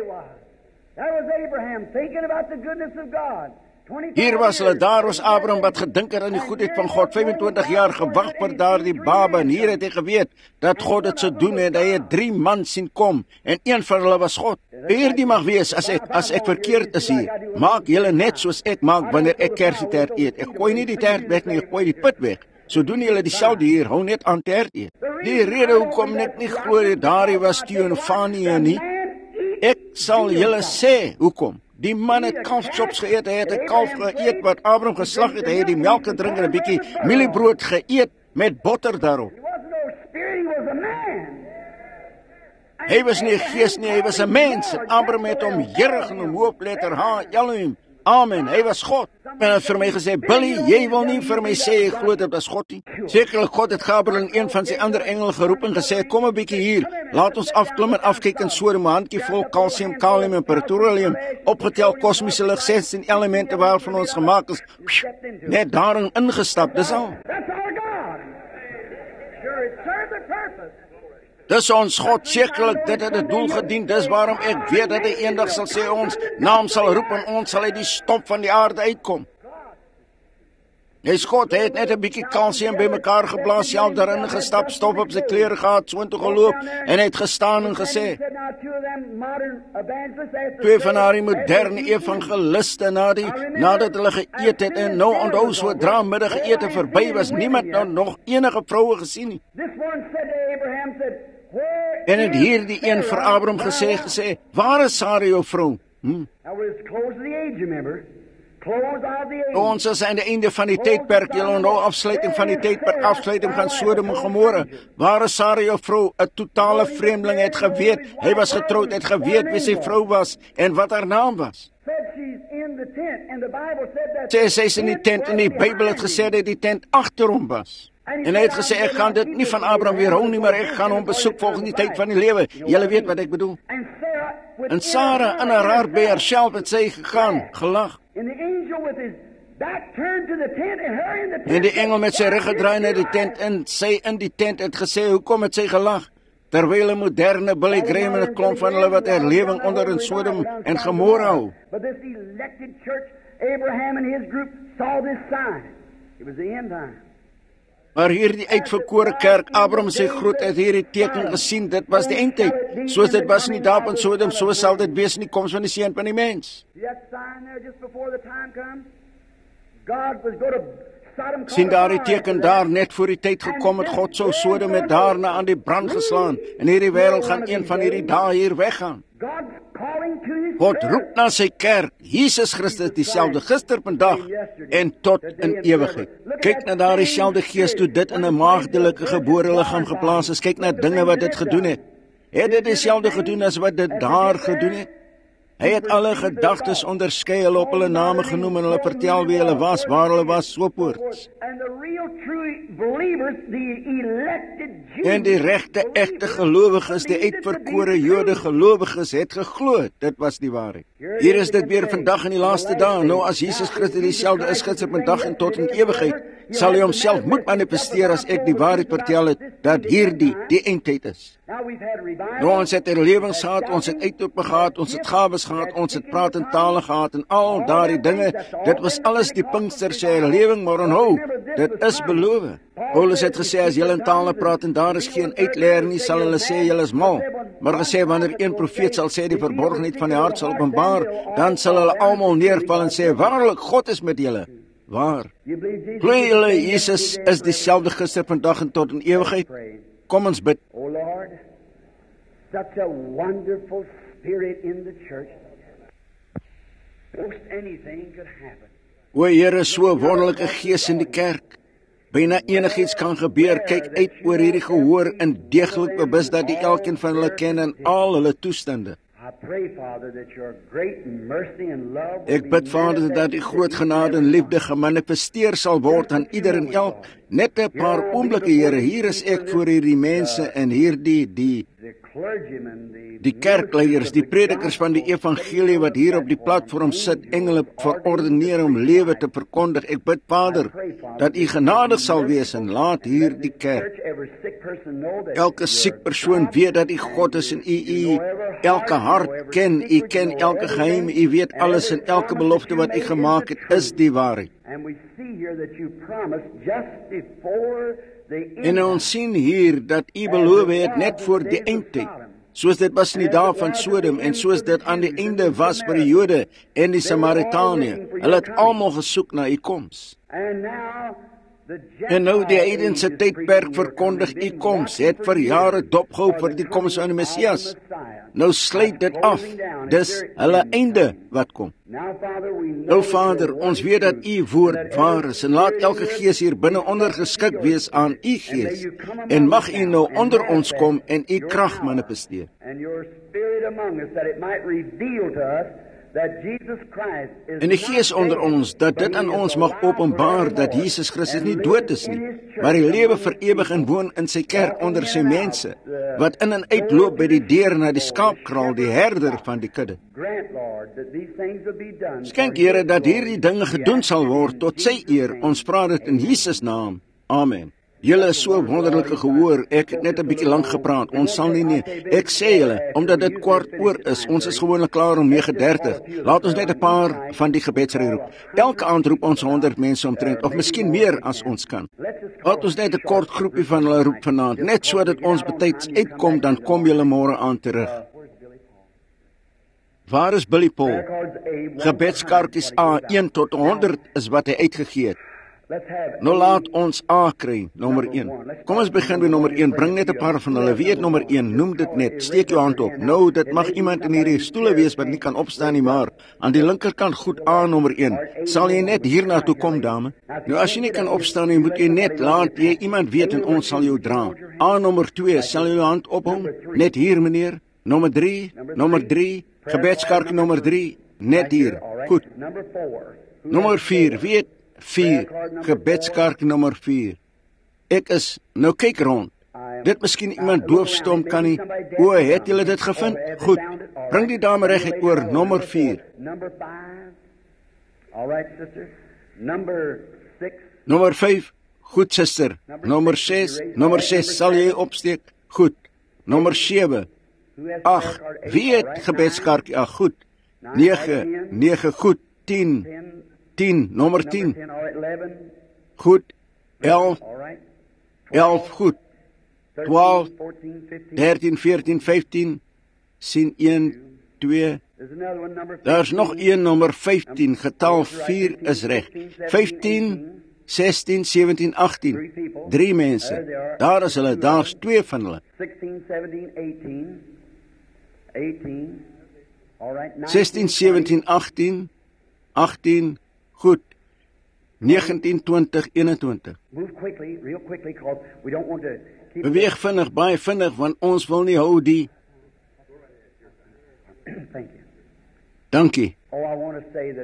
Hier was hulle, daar was Abraham wat gedink het aan die goedheid van God, vyfentwintig jaar gewag vir daardie baba, en hier het hy geweet dat God dit sou doen, en hy het drie man sien kom, en een van hulle was God. Hierdie mag wees, as ek, as ek verkeerd is hier, maak julle net soos ek maak wanneer ek kersietert eet. Ek gooi nie die tert weg nie, ek gooi die pit weg. So doen julle dieselfde hier, hou net aan tert eet. Die rede hoekom net nie glo daardie was Theophanie nie, ek sal julle sê hoekom. Die man het kalfchops geëet, hy het 'n kalf geëet wat Abraham geslag het, hy het die melk gedrink en 'n bietjie mieliebrood geëet met botter daarop. Hy was nie 'n gees nie, hy was 'n mens. En Abraham het hom Here genoem, hoofletter H, Elohim. Amen, hy was God. En het vir my gesê, Billy, jy wil nie vir my sê jy glo dit was God nie. Sekerlik God het Gabriel en een van sy ander engele geroep en gesê, kom 'n bietjie hier, laat ons afklim en afkyk in Sodom, 'n handjie vol kalsium, kalium en petroleum, opgetel kosmiese lig, sestien elemente waarvan ons gemaak is, net daarin ingestap, dis al. Dis ons God, sekerlik dit het 'n doel gedien, dis waarom ek weet dat hy eendag sal sê ons naam sal roep en ons sal uit die stomp van die aarde uitkom. Hy's God, hy het net 'n bietjie kalsium bymekaar geblaas, self daarin gestap, stop op sy klere gehad, soontoe geloop en hy het gestaan en gesê, twee van haar moderne evangeliste na die, nadat hulle geëet het en nou onthou sodra middagete verby was, niemand nou nog enige vroue gesien nie. En het hier die een vir Abraham gesê, gesê, waar is Sara jou vrou? Hm? Ons is aan die einde van die tydperk, julle onthou afsluiting van die tydperk, afsluiting van Sodom en Gomorra. Waar is Sara jou vrou? 'n totale vreemdeling, het geweet, hy was getroud, het geweet wie sy vrou was en wat haar naam was. Sê sy is in die tent en die Bybel het gesê dat die tent agter hom was. En hy het gesê, ek gaan dit nie van Abraham weerhou nie, maar ek gaan hom besoek volgens die tyd van die lewe. Julle weet wat ek bedoel. En Sara in haar hart by haarself het sy gegaan, gelag. En die engel met sy rug gedraai na die tent en sy in die tent het gesê, hoekom het sy gelag? Terwyl 'n moderne Billy Graham en 'n klomp van hulle wat herlewing onder in Sodom en Gomorra hou. But this elected church, Abraham and his group saw this sign. It was the end time. Maar hierdie uitverkore kerk, Abraham sy groot het hierdie teken gesien, dit was die eindtyd. Soos dit was nie daar in Sodom, so sal dit wees in die koms van die Seun van die mens. Sien daar die teken daar, net voor die tyd gekom het, God sou Sodom met daarna aan die brand geslaan, en hierdie wêreld gaan een van hierdie dae hier weggaan. God roep na sy kerk, Jesus Christus, dieselfde gister, vandag en tot in ewigheid. Kyk na daardie selfde gees toe dit in 'n maagdelike gebore liggaam geplaas is. Kyk na dinge wat dit gedoen het. Het dit dieselfde gedoen as wat dit daar gedoen het? Hy het alle gedagtes onderskei, op hulle name genoem en hulle vertel wie hulle was, waar hulle was, so voorts. believers, the elected Jews. En die regte, egte gelowiges, die uitverkore Jode gelowiges het geglo. Dit was die waarheid. Hier is dit weer vandag in die laaste dae. Nou as Jesus Christus dieselfde is gister, vandag en tot in ewigheid, sal hy homself moet manifesteer as ek die waarheid vertel het, dat hierdie die eindtyd is. Nou ons het herlewings gehad, ons het uitroepe gehad, ons het gawes gehad, ons het praat in tale gehad en al daardie dinge, dit was alles die Pinksterse herlewing, maar onthou, dit is beloof. Paulus het gesê, as julle in tale praat en daar is geen uitleer nie, sal hulle sê, julle is mal. Maar gesê, wanneer een profeet sal sê, die verborgenheid van die hart sal openbaar, dan sal hulle almal neerval en sê, waarlik, God is met julle. Waar? Glo julle, Jesus is dieselfde gister, vandag en tot in ewigheid? Kom ons bid. Oh Lord, such a wonderful spirit in the church. Most anything could happen. O Here, so 'n wonderlike gees in die kerk. Byna enigiets kan gebeur. Kyk uit oor hierdie gehoor en deeglik bewus dat die elkeen van hulle ken in al hulle toestande. Ek bid, Vader, dat die groot genade en liefde gemanifesteer sal word aan ieder en elk. Net 'n paar oomblikke, Here, hier is ek voor hierdie mense en hierdie die die kerkleiers, die predikers van die evangelie wat hier op die platform sit, engele verordeneer om lewe te verkondig. Ek bid, Vader, dat U genadig sal wees en laat hier die kerk. Elke siek persoon weet dat U God is en U U elke hart ken. U ken elke geheim, U weet alles en elke belofte wat U gemaak het, is die waarheid. En ons sien hier dat U beloof het net voor die eindtyd, soos dit was in die dae van Sodom en soos dit aan die einde was vir die Jode en die Samaritane. Hulle het almal gesoek na U koms. En nou die heidense tydperk verkondig U koms, het vir jare dopgehou vir die koms van die Messias. Nou sluit dit af, dis hulle einde wat kom. Nou Vader, ons weet dat U woord waar is en laat elke gees hier binne ondergeskik wees aan U gees en mag U nou onder ons kom en U krag manifesteer. En die gees onder ons, dat dit aan ons mag openbaar dat Jesus Christus nie dood is nie, maar die lewe vir ewig en woon in sy kerk onder sy mense, wat in en uit loop by die deur na die skaapkraal, die herder van die kudde. Skenk, Here, dat hierdie dinge gedoen sal word tot sy eer. Ons vra dit in Jesus naam. Amen. Julle is so wonderlike gehoor, ek het net 'n bietjie lank gepraat, ons sal nie nie, ek sê julle, omdat dit kwart oor is, ons is gewoonlik klaar om nege dertig, laat ons net 'n paar van die gebedsry roep. Elke aand roep ons honderd mense omtrent, of miskien meer as ons kan. Laat ons net 'n kort groepie van hulle roep vanaand, net so dat ons betyds uitkom, dan kom julle môre aan terug. Waar is Billy Paul? Gebedskaartjies A, een tot honderd is wat hy uitgegee het. Nou laat ons A kry, nommer een. Kom ons begin by nommer een, bring net 'n paar van hulle, weet nommer een, noem dit net, steek jou hand op. Nou, dit mag iemand in hierdie stoele wees wat nie kan opstaan nie, maar aan die linkerkant goed A, nommer een. Sal jy net hier na toe kom, dame? Nou, as jy nie kan opstaan nie, moet jy net laat jy iemand weet en ons sal jou dra. A, nommer twee, sal jy jou hand ophou? Net hier, meneer. Nommer drie, nommer drie, gebedskaartjie nommer drie, net hier. Goed. Nommer vier, weet vier, gebedskaartjie nommer vier. Ek is, nou kyk rond. Dit miskien iemand doofstom kan nie. O, het julle dit gevind? Goed. Bring die dame reguit oor, nommer vier. Nommer vyf. Goed, suster. Nommer ses. Nommer ses, sal jy opsteek? Goed. Nommer sewe. agt. Wie het gebedskaartjie? Ag, goed. nege. nege, goed. tien. tien, nommer tien. Goed. elf. elf, goed. twaalf, dertien, veertien, vyftien. Sien een, twee. Daar's nog een, nommer vyftien. Getal vier is reg. vyftien, sestien, sewentien, agttien. Drie mense. Daar is hulle, daar's twee van hulle. sestien, sewentien, agttien. agttien. Goed. negentien, twintig, eenentwintig. Beweeg vinnig, baie vinnig, want ons wil nie hou die. Dankie.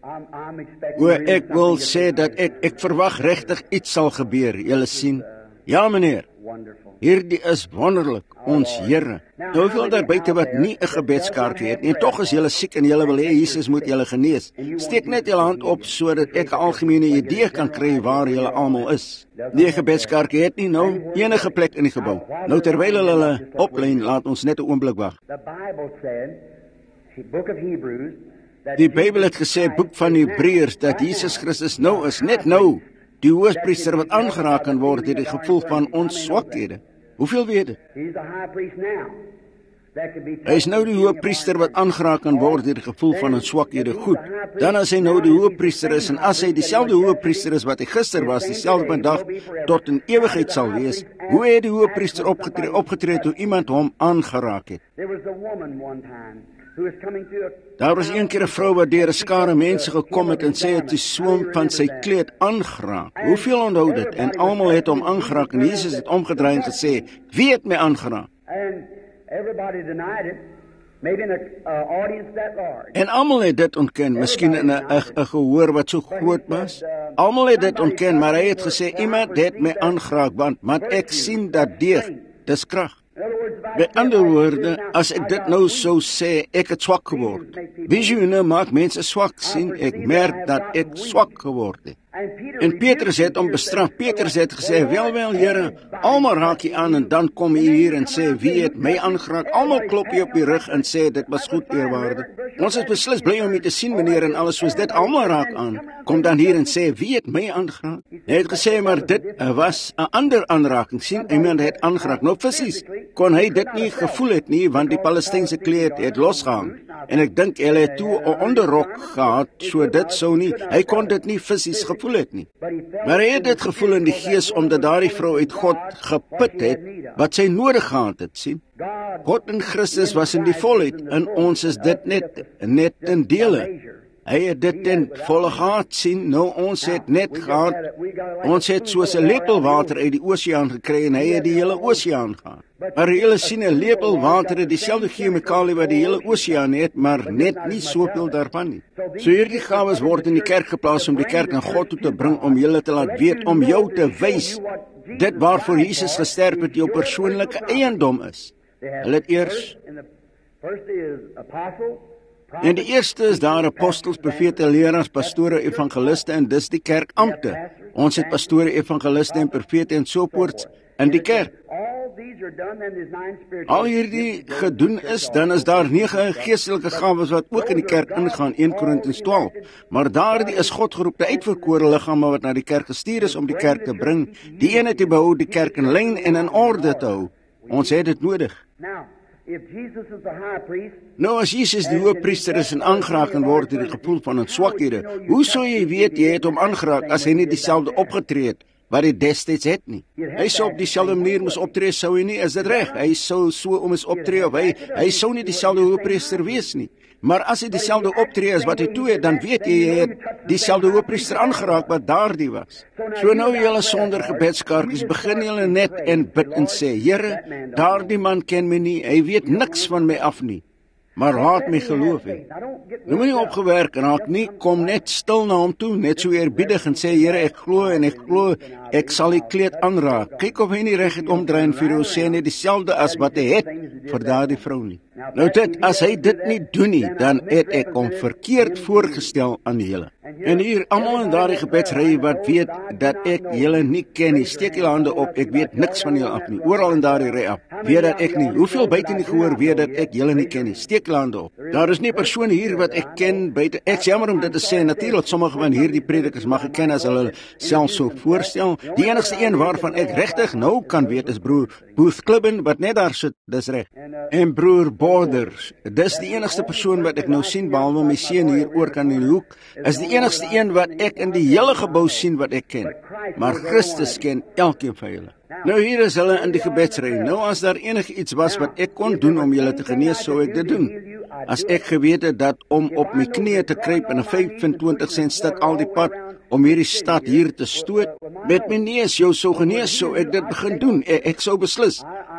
I'm, I'm expecting O, really ek wil something sê to dat ek ek verwag regtig iets sal gebeur. Julle sien. Ja, meneer. Wonderful. Hierdie is wonderlik, ons Here. Nou hoeveel daar buite wat nie 'n gebedskaartjie het nie, en tog is julle siek en julle wil hê Jesus moet julle genees. Steek net julle hand op sodat ek 'n algemene idee kan kry waar julle almal is. Nie 'n gebedskaartjie het nie, nou enige plek in die gebou. Nou terwyl hulle hulle oplyn, laat ons net 'n oomblik wag. The Bible said, the book of Hebrews, that Die Bybel het gesê, boek van Hebreërs, dat Jesus Christus nou is, net nou, die hoëpriester wat aangeraak kan word deur die gevoel van ons swakhede. Hoeveel weet dit? He's the high priest now. That could be Hy is nou die hoëpriester wat aangeraak kan word deur die gevoel van ons swakhede. Goed, dan as hy nou die hoëpriester is, en as hy dieselfde hoëpriester is wat hy gister was, dieselfde vandag tot in ewigheid sal wees, hoe het die hoëpriester opgetree, opgetree toe iemand hom aangeraak het? There was a woman one time who was coming through a Daar was een keer 'n vrou wat deur 'n skare mense gekom het en sê het die swoon van sy kleed aangeraak. Hoeveel onthou dit? En almal het hom aangeraak en Jesus het omgedraai en gesê, wie het my aangeraak? and everybody denied it, maybe in an uh, audience that large. En almal het dit ontken, miskien in 'n 'n 'n gehoor wat so groot was. Almal het dit ontken, maar hy het gesê, iemand het my aangeraak, want, want ek sien dat deeg, dis krag. In other words, if I Met ander woorde, as ek dit nou sou sê, ek het swak geword. Visioene maak mense swak sien, ek merk dat ek swak geword het. and Peter En Petrus het hom bestraf. Petrus het gesê, wel wel Here, almal raak jy aan en dan kom jy hier en sê, wie het my aangeraak? Almal klop jy op die rug en sê, dit was goed eerwaarde. Ons is beslis bly om jy te sien, meneer, en alles soos dit, almal raak aan. Kom dan hier en sê, wie het my aangeraak? Hy het gesê, maar dit was 'n ander aanraking. Sien, iemand het aangeraak. Nou fisies kon hy dit nie gevoel het nie, want die Palestynse kleed het losgehang. En ek dink hulle het toe 'n onderrok gehad, so dit sou nie, hy kon dit nie fisies gevoel het nie. Maar hy het dit gevoel in die gees, omdat daardie vrou uit God geput het, wat sy nodig gehad het, sien. God in Christus was in die volheid, en ons is dit net, net ten dele. Hy het dit ten volle gehad, sien, nou ons het net gehad, ons het soos 'n lepel water uit die oseaan gekry, en hy het die hele oseaan gehad. Maar julle sien, 'n lepel water het dieselfde chemikalie wat die hele oseaan het, maar net nie soveel daarvan nie. So hierdie gawes word in die kerk geplaas om die kerk na God toe te bring, om julle te laat weet, om jou te wys, dit waarvoor Jesus gesterf het, jou persoonlike eiendom is. Hulle het eers, First is apostle, en die eerste is daar apostels, profete, leraars, pastore, evangeliste, en dis die kerkampte. Ons het pastore, evangeliste en profete en soorts in die kerk. all these are done, then there's nine spiritual. Al hierdie gedoen is, dan is daar nege geestelike gawes wat ook in die kerk ingaan, een Korintiërs twaalf. Maar daardie is God geroepte uitverkore liggame wat na die kerk gestuur is om die kerk te bring, die ene te behou, die kerk in lyn en in orde te hou. Ons het dit nodig. Now, if Jesus is the high priest, Nou as Jesus die hoëpriester is en aangeraak kan word deur die gevoel van ons swakhede, hoe sou jy weet jy het hom aangeraak as hy nie dieselfde opgetree het wat hy destyds het nie? Hy sou op dieselfde manier moes optree, sou hy nie, is dit reg? Hy sou so om ons optree, of hy, hy sou nie dieselfde hoëpriester wees nie. Maar as hy dieselfde optree as wat hy toe het, dan weet jy, hy het dieselfde hoëpriester aangeraak wat daardie was. So nou julle sonder gebedskaartjies, begin julle net en bid en sê, Here, daardie man ken my nie, hy weet niks van my af nie, maar laat my geloof hê. Nou moet nie opgewerk raak nie, kom net stil na hom toe, net so eerbiedig en sê, Here, ek glo en ek glo, ek sal die kleed aanraak. Kyk of hy nie reg het omdraai en vir jou sê net dieselfde as wat hy het vir daardie vrou nie. Nou dit, as hy dit nie doen nie, dan het ek hom verkeerd voorgestel aan julle. En hier, almal in daardie gebedsry wat weet dat ek julle nie ken nie, steek julle hande op, ek weet niks van julle af nie, oral in daardie ry af, weet dat ek nie, hoeveel buite nie gehoor weet dat ek julle nie ken nie, steek julle hande op. Daar is nie 'n persoon hier wat ek ken buite, ek is jammer om dit te sê, natuurlik sommige van hierdie predikers mag ek ken as hulle self so voorstel, die enigste een waarvan ek regtig nou kan weet is broer Booth Klibben, wat net daar sit, dis reg, en broer Borders, dis die enigste persoon wat ek nou sien, behalwe my seun hier oor kan die hoek, is die enigste een wat ek in die hele gebou sien wat ek ken, maar Christus ken elkeen van julle. Nou hier is hulle in die gebedsry. Nou as daar enige iets was wat ek kon doen om julle te genees, sou ek dit doen. As ek geweet het dat om op my knieë te kruip en 'n vyfentwintig sent stuk al die pad om hierdie stad hier te stoot, met my neus jou sou genees, sou ek dit begin doen. Ek, ek sou beslis,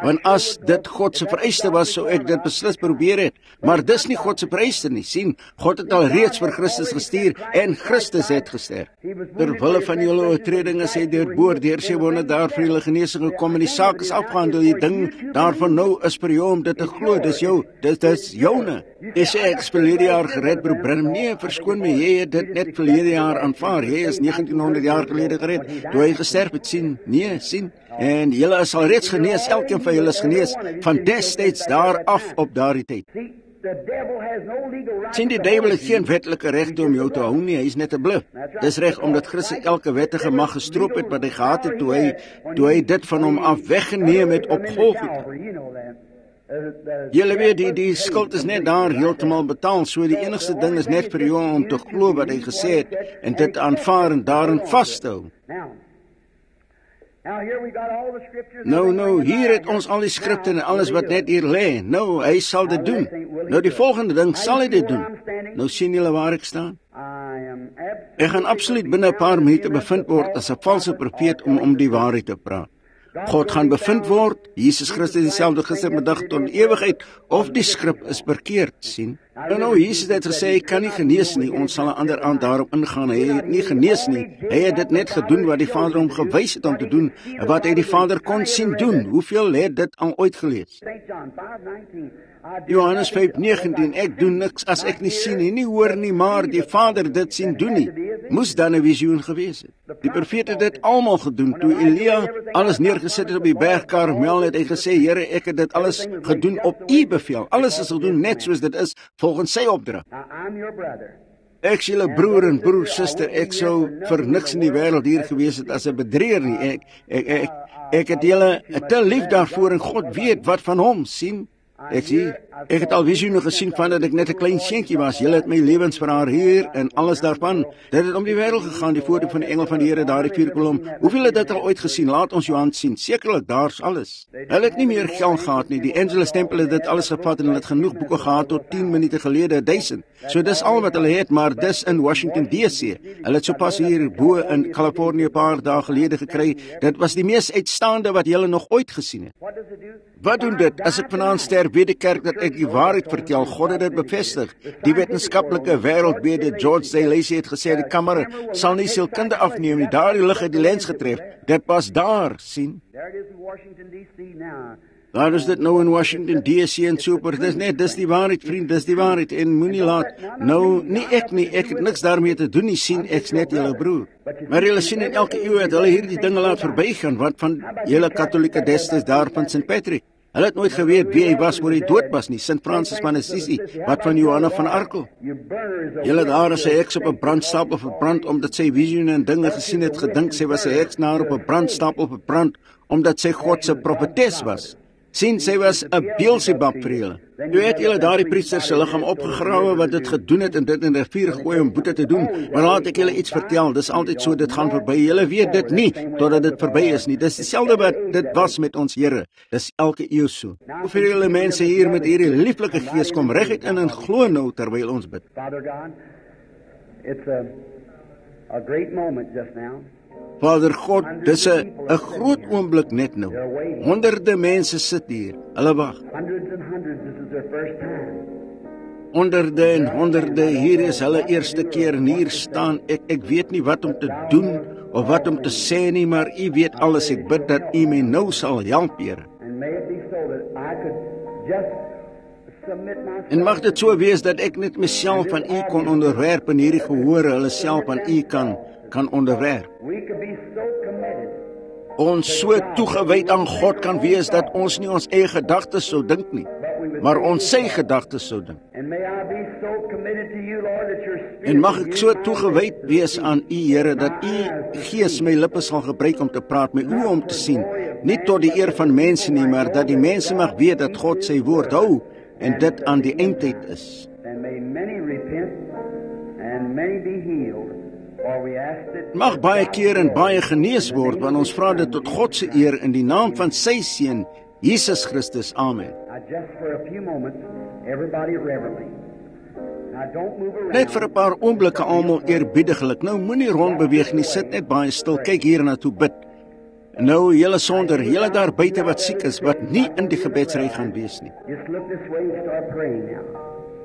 Want as dit God se vereiste was, sou ek dit beslis probeer het. Maar dis nie God se vereiste nie. Sien, God het al reeds vir Christus gestuur en Christus het gesterf. Terwille van julle oortredinge is hy deurboor deur sy wonde daar vir julle genesing gekom en die saak is afgehandel. Die ding daarvan nou is vir jou om dit te glo. Dis jou, dis dis joune. Jy sê ek is verlede jaar gered, broer Branham. Nee, verskoon my, jy het dit net verlede jaar aanvaar. Jy is negentienhonderd jaar gelede gered, toe hy gesterf het. Sien, nee, sien. En julle is al reeds genees, elkeen van julle is genees van destyds daar af op daardie tyd. Sien, die duiwel het geen wetlike regte om jou te hou nie, hy is net 'n bluf. Dis reg omdat Christus elke wettige mag gestroop het wat hy gehad het toe hy toe hy dit van hom af weggeneem het op Golgotha. Julle weet, die, die skuld is net daar heeltemal betaal, so die enigste ding is net vir jou om te glo wat hy gesê het en dit aanvaar en daarin vas te hou. Nou, nou, hier het ons al die skrifte en alles wat net hier lê. Nou, hy sal dit doen. Nou, die volgende ding, sal hy dit doen. Nou sien julle waar ek staan? Ek gaan absoluut binne 'n paar minute bevind word as 'n valse profeet om om die waarheid te praat. God gaan bevind word, Jesus Christus dieselfde gister, vandag tot in ewigheid, of die skrif is verkeerd, sien. Nou, nou, Jesus het gesê, hy kan nie genees nie, ons sal 'n ander aand daarop ingaan, hy het nie genees nie, hy het dit net gedoen wat die Vader hom gewys het om te doen, en wat hy die Vader kon sien doen. Hoeveel het dit al ooit gelees? Johannes vyf negentien, ek doen niks as ek nie sien nie, nie hoor nie, maar die Vader dit sien doen nie. Moes dan 'n visioen gewees het. Die profete het dit almal gedoen. Toe Elia alles neergesit het op die berg Karmel, het hy gesê, Here, ek het dit alles gedoen op u bevel. Alles is gedoen net soos dit is, volgens sy opdrag. Ek is julle broer en broer, suster, ek sou vir niks in die wêreld hier gewees het as 'n bedrieger nie. Ek, ek, ek, ek het julle te lief daarvoor en God weet wat van hom, sien. Ek sê, ek het al visioene gesien van dat ek net 'n klein seentjie was. Julle het my lewensverhaal hier en alles daarvan. Dit het om die wêreld gegaan, die foto van die engel van die Here, daardie vuurkolom. Hoeveel het dit al ooit gesien? Laat ons jou hand sien. Sekerlik, daar's alles. Hulle het nie meer geld gehad nie. Die Angeles Tempel het dit alles gevat en hulle het genoeg boeke gehad tot tien minute gelede, duisend. So dis al wat hulle het, maar dis in Washington D C. Hulle het sopas hier bo in Kalifornië 'n paar dae gelede gekry. Dit was die mees uitstaande wat julle nog ooit gesien het. Wat doen dit? As ek vanaand sterf, weet die kerk dat ek die waarheid vertel. God het dit bevestig. Die wetenskaplike wêreld weet dit. George D. Lacey het gesê die kamer sal nie sielkunde afneem nie. Daardie lig het die lens getref. Dit was daar, sien. Daar is dit nou in Washington D C en super. Dis net, dis die waarheid, vriend, dis die waarheid. En moenie laat, nou, nie ek nie, ek het niks daarmee te doen nie, sien, ek's net julle broer. Maar julle sien in elke eeuw het hulle hierdie dinge laat verbygaan. Wat van julle katholieke destyds daar van Saint Patrick? Hulle het nooit geweet wie hy was voor hy dood was nie. Saint Francis van Assisi, wat van Johanna van Arco? Julle daar is 'n heks op 'n brandstapel verbrand omdat sy visioene en dinge gesien het, gedink sy was 'n heksnaar op 'n brandstapel verbrand omdat sy God se profetes was. Sien, sy was 'n Beelzebub vir julle. Toe het julle daardie priester se liggaam opgegrawe wat dit gedoen het en dit in 'n rivier gegooi om boete te doen. Maar laat ek julle iets vertel, dis altyd so, dit gaan verby. Julle weet dit nie totdat dit verby is nie. Dis dieselfde wat dit was met ons Here. Dis elke eeu so. Hoeveel julle mense hier met hierdie lieflike gees kom reguit in en glo nou terwyl ons bid. Father God, it's a a great moment just now. Vader God, dis 'n 'n groot oomblik net nou. Honderde mense sit hier. Hulle wag. Honderde en honderde, hier is hulle eerste keer en hier staan ek. Ek weet nie wat om te doen of wat om te sê nie, maar U weet alles. Ek bid dat U my nou sal help, Here. En mag dit so wees dat ek net myself aan U kon onderwerp en hierdie gehore hulle self aan U kan kan onderwerp. Ons so toegewyd aan God kan wees dat ons nie ons eie gedagtes sou dink nie, maar ons sy gedagtes sou dink. En mag ek so toegewyd wees aan U, Here, dat U Gees my lippe sal gebruik om te praat, my oë om te sien, nie tot die eer van mense nie, maar dat die mense mag weet dat God sy woord hou en dit aan die eindtyd is. Mag baie keer en baie genees word, want ons vra dit tot God se eer in die naam van sy Seun, Jesus Christus. Amen. Net vir 'n paar oomblikke almal eerbiediglik. Nou moenie rondbeweeg nie, sit net baie stil, kyk hier na toe, bid. Nou, julle sonder, julle daar buite wat siek is, wat nie in die gebedsry gaan wees nie. Just look this way and start praying now.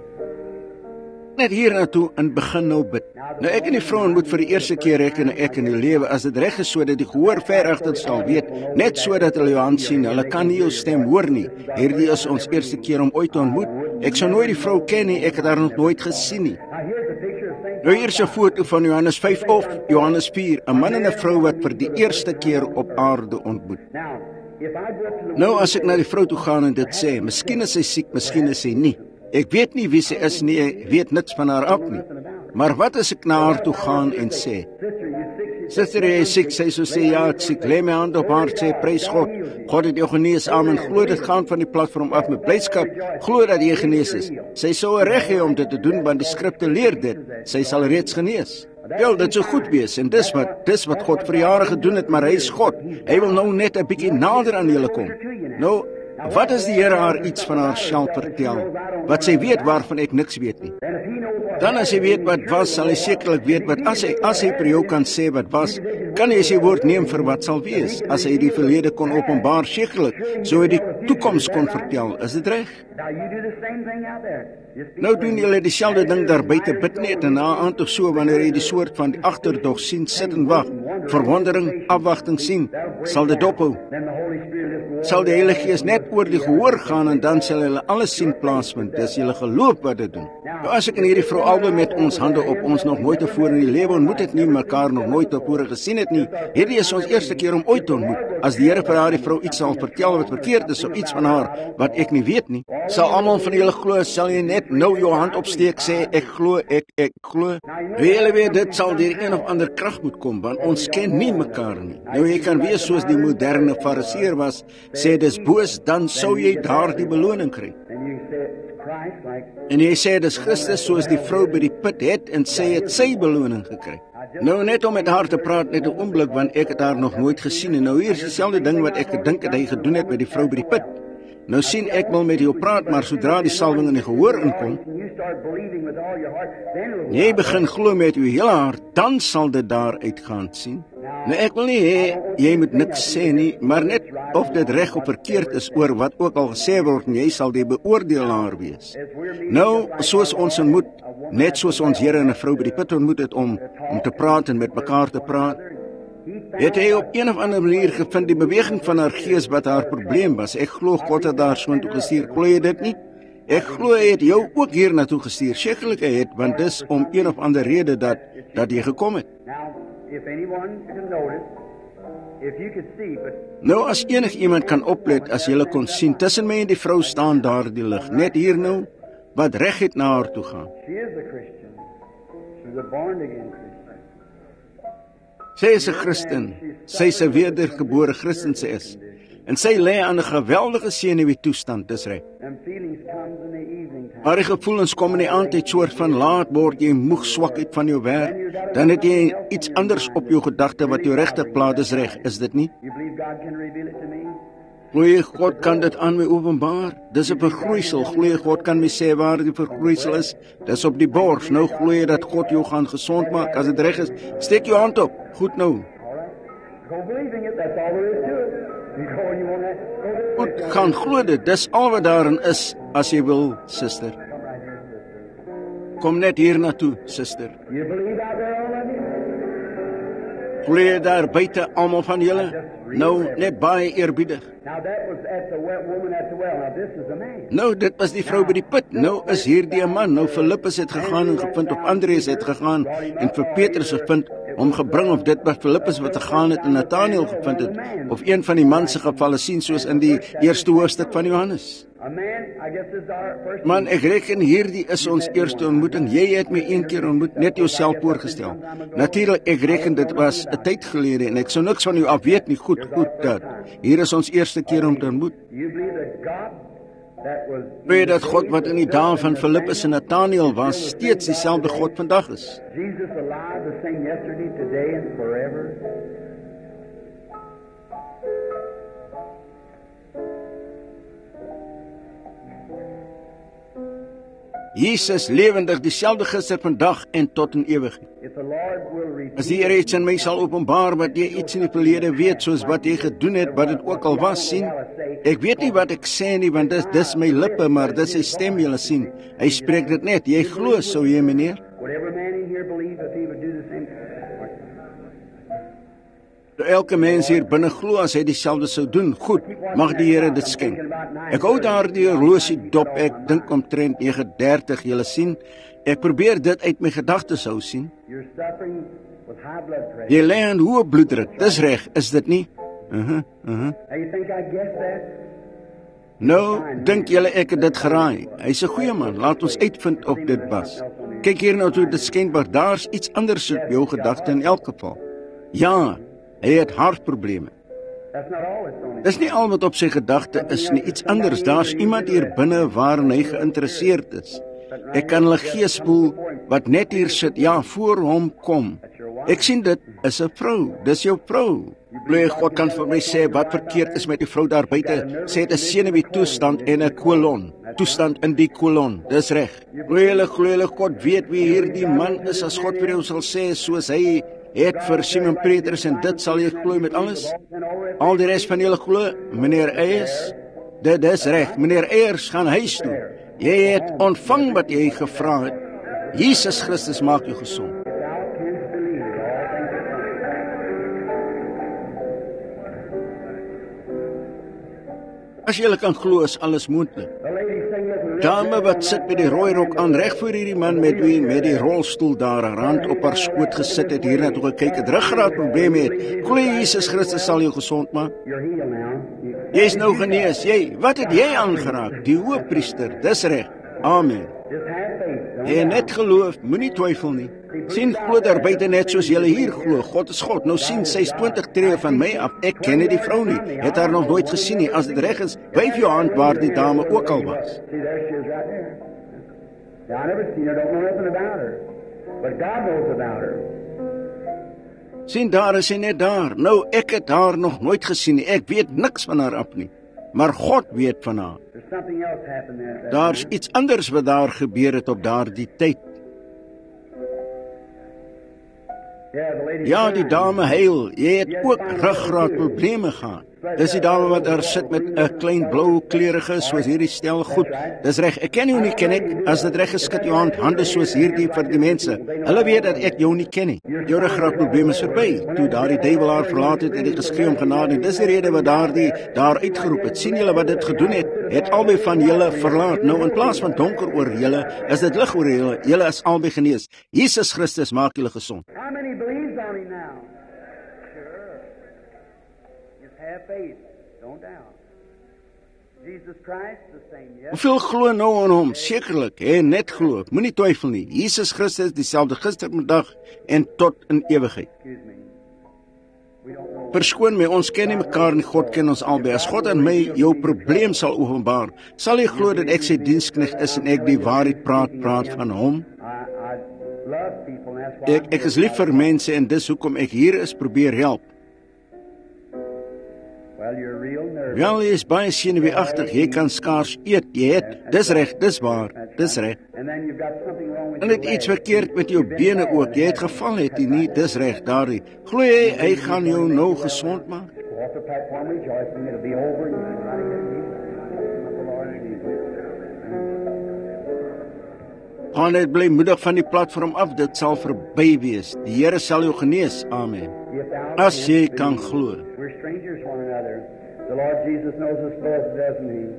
Net hier naartoe en begin nou bid. Nou ek en die vrouwen moet vir die eerste keer reken ek in die lewe as dit reg is sodat die gehoor ver agter sal weet, net sodat hulle jou hand sien, hulle kan nie jou stem hoor nie. Hierdie is ons eerste keer om ooit te ontmoet. Ek sou nooit die vrou ken nie, ek het haar nog nooit gesien nie. Now here's a picture of Saint Nou hier is 'n foto van Johannes vyf of Johannes vier, 'n man en 'n vrou wat vir die eerste keer op aarde ontmoet. Now, if I go up to the Nou as ek na die vrou toe gaan en dit sê, miskien is sy siek, miskien is sy nie. Ek weet nie wie sy is nie, ek weet niks van haar af nie. Maar wat as ek na haar toe gaan en sê, sister, you sick, Suster, jy is siek, sy sou sê, ja, ek siek, lê my hand op haar, sê, prys God, God het jou genees, amen, glo dit gaan van die platform af met blydskap, glo dat jy genees is. Sy sou 'n reg hê om dit te doen, want die skrifte leer dit, sy sal reeds genees. Wel, dit sou goed wees, en dis wat, dis wat God vir jare gedoen het, maar hy is God, hy wil nou net 'n bietjie nader aan julle kom. Nou, wat as die Here haar iets van haar self vertel, wat sy weet waarvan ek niks weet nie? and if he knows what Dan as hy weet wat was, sal hy sekerlik weet wat as hy as hy vir jou kan sê wat was, kan hy sy woord neem vir wat sal wees. As hy die verlede kon openbaar, sekerlik sou hy die toekoms kon vertel. Is dit reg? now you do the same thing out there. Just be Nou doen julle dieselfde ding daar buite, bid net en na aan toe so wanneer jy die soort van die agterdog sien, sit en wag, verwondering, afwagting sien, sal dit dophou. then the Holy Spirit just Sal die Heilige Gees net oor die gehoor gaan en dan sal hulle alles sien plaasvind. Dis julle geloof wat dit doen. Nou as ek en hierdie vrou albei met ons hande op ons nog nooit tevore in die lewe ontmoet het nie, mekaar nog nooit tevore gesien het nie. Hierdie is ons eerste keer om ooit te ontmoet. As die Here vir haar die vrou iets sal vertel wat verkeerd is of iets van haar wat ek nie weet nie, sal almal van julle glo, sal jy net nou jou hand opsteek sê ek glo, ek ek glo. Wie julle weet dit sal deur een of ander krag moet kom want ons ken nie mekaar nie. Nou jy kan wees soos die moderne fariseer was, sê dis boos, dan sou jy daardie beloning kry. and you say it's Christ like En jy sê dis Christus soos die vrou by die put het en sê het sy beloning gekry. Nou net om met haar te praat net 'n oomblik want ek het haar nog nooit gesien en nou hier is dieselfde ding wat ek gedink het hy gedoen het met die vrou by die put. Nou sien ek wil met jou praat, maar sodra die salwing in die gehoor inkom, and you start believing with all your heart, then it'll jy begin glo met jou hele hart, dan sal dit daar uitgaan sien. Nou ek wil nie hê jy moet niks sê nie, maar net of dit reg of verkeerd is oor wat ook al gesê word en jy sal die beoordelaar wees. Nou, soos ons ontmoet, net soos ons Here en 'n vrou by die put ontmoet het om om te praat en met mekaar te praat, het hy op een of ander manier gevind die beweging van haar gees wat haar probleem was. Ek glo God het haar so intoe gestuur. Glo jy dit nie? Ek glo hy het jou ook hier na toe gestuur. Sekerlik hy het, want dis om een of ander rede dat dat jy gekom het. Now, if anyone can notice, if you could see, but Nou as enig iemand kan oplet, as jy kon sien, tussen my en die vrou staan daar die lig, net hier nou, wat reg het na haar toe gaan. she is a Christian. She's a born again Christian. Sy is 'n Christen, sy is 'n wedergebore Christen sy is, en sy lê aan 'n geweldige senuwee toestand, dis reg. Them feelings comes in the evening time. Maar die gevoelens kom in die aandtyd soort van laat word jy moeg swakheid van jou werk, dan het jy iets anders op jou gedagte wat jou regtig pla, dis reg, is dit nie? You believe God can reveal it to me? Glo jy God kan dit aan my openbaar? Dis 'n vergroeisel. Glo jy God kan my sê waar die vergroeisel is? Dis op die bors. Nou glo jy dat God jou gaan gesond maak as dit reg is? Steek jou hand op. Goed nou. All right. Go believing it. That's all there is to it. You go and you want that. Go believe it. Goed, gaan glo dit. Dis al wat daarin is as jy wil, suster. Come right here, sister. Kom net hier na toe, suster. You believe out there, all of you? Glo jy daar buite almal van julle? Nou net baie eerbiedig. Now that was at the well, woman at the well. Now this is a man. Nou, dit was die vrou by die put. Nou is hierdie 'n man. Nou Filippus het gegaan en gevind, of Andreas het gegaan en vir Petrus gevind, hom gebring of dit wat Filippus wat gegaan het en Nathanael gevind het, of een van die man se gevalle sien soos in die eerste hoofstuk van Johannes. A man, I guess this is our first. Man, ek reken hierdie is ons eerste ontmoeting. Jy het my een keer ontmoet, net jouself voorgestel. Natuurlik, ek reken dit was 'n tyd gelede en ek sou niks van jou af weet nie. Goed, goed, dat. Hier is ons eerste keer om te ontmoet. You believe that God that was Weet dat God wat in die dae van Filippus en Nathanael was, steeds dieselfde God vandag is. Jesus alive, the same yesterday, today, and forever. Jesus lewendig, dieselfde gister, vandag en tot in ewigheid. As die Here iets in my sal openbaar wat jy iets in die verlede weet, soos wat jy gedoen het, wat dit ook al was, sien. Ek weet nie wat ek sê nie, want dis, dis my lippe, maar dis sy stem, julle sien. Hy spreek dit net. Jy glo, sou jy, meneer? Elke mens hier binne glo as hy dieselfde sou doen. Goed, mag die Here dit skenk. Ek hou daar die horlosie dop, ek dink omtrent nege dertig, julle sien. Ek probeer dit uit my gedagtes hou, sien. Jy lê aan hoë bloeddruk, dis reg, is dit nie? Uh-huh, uh-huh. Nou, dink julle ek het dit geraai. Hy's 'n goeie man, laat ons uitvind of dit was. Kyk hier nou toe, dit skynbaar daar's iets anders op jou gedagte in elk geval. Ja, hy het hartprobleme. Dis nie al wat op sy gedagte is nie, iets anders. Daar's iemand hier binne waarin hy geïnteresseerd is. Ek kan hulle gees voel wat net hier sit, ja, voor hom kom. Ek sien dit is 'n vrou, dis jou vrou. Glo God kan vir my sê wat verkeerd is met die vrou daar buite. Sê dit 'n senuwee toestand en 'n kolon. Toestand in die kolon, dis reg. Glo julle, glo julle God weet wie hierdie man is as God vir jou sal sê soos hy het vir Simon Petrus en dit sal jy glo met alles. Al die res van julle glo, meneer Eyers, dit is reg. Meneer Eyers gaan huis toe. Jy het ontvang wat jy gevra het. Jesus Christus maak jou gesond. As jy kan glo, is alles moontlik. Dame wat sit met die rooi rok aan reg voor hierdie man met wie met die rolstoel daar aan rand op haar skoot gesit het, hier na toe gekyk het, ruggraat probleme het. Glo Jesus Christus sal jou gesond maak. Jy is nou genees. Jy, wat het jy aangeraak? Die hoëpriester, dis reg. Amen. En net geloof, moenie twyfel nie. Sien glo daar buite net soos julle hier glo. God is God. Nou sien sy is twintig tree van my af. Ek ken nie die vrou nie. Het haar nog nooit gesien nie. As dit reg is, wyf jou hand waar die dame ook al was. Sien daar is sy net daar. Nou ek het haar nog nooit gesien nie. Ek weet niks van haar af nie. Maar God weet van haar. Daar's iets anders wat daar gebeur het op daardie tyd. Ja, die dame huil. Jy het ook ruggraat probleme gehad. Dis die dame wat daar sit met 'n klein blou kleurige soos hierdie stel goed. Dis reg. Ek ken jou nie, ken ek. As dit reg is, skud jou hand hande soos hierdie vir die mense. Hulle weet dat ek jou nie ken nie. Jou ruggraat probleme is verby. Toe daardie duiwel haar verlaat het en die geskree om genade. Dis die rede wat daardie daar uitgeroep het. sien julle wat dit gedoen het? Het albei van julle verlaat. Nou in plaas van donker oor julle, is dit lig oor julle. Julle is albei genees. Jesus Christus maak julle gesond. How many believes on him now? Have faith, don't doubt. Jesus Christ the same, yes. Hoeveel glo nou aan hom? Sekerlik, hè, net glo. Moenie twyfel nie. Jesus Christus dieselfde gister, vandag en tot in ewigheid. Verskoon my, ons ken nie mekaar nie, God ken ons albei. As God aan my jou probleem sal openbaar, sal jy glo dat ek sy diensknegt is en ek die waarheid praat, praat van hom? Ek, ek is lief vir mense en dis hoekom ek hier is, probeer help. Wel, jy is baie senuweeagtig, jy kan skaars eet, jy het, dis reg, dis waar, dis reg. En het iets verkeerd met jou bene ook, jy het geval het, jy nie, dis reg, daarie. Glo jy, hy gaan jou nou gesond maak? Gaan net bly moedig van die platform af, dit sal verby wees. Die Here sal jou genees, amen. As jy kan glo. We're strangers one another. The Lord Jesus knows us both, doesn't he?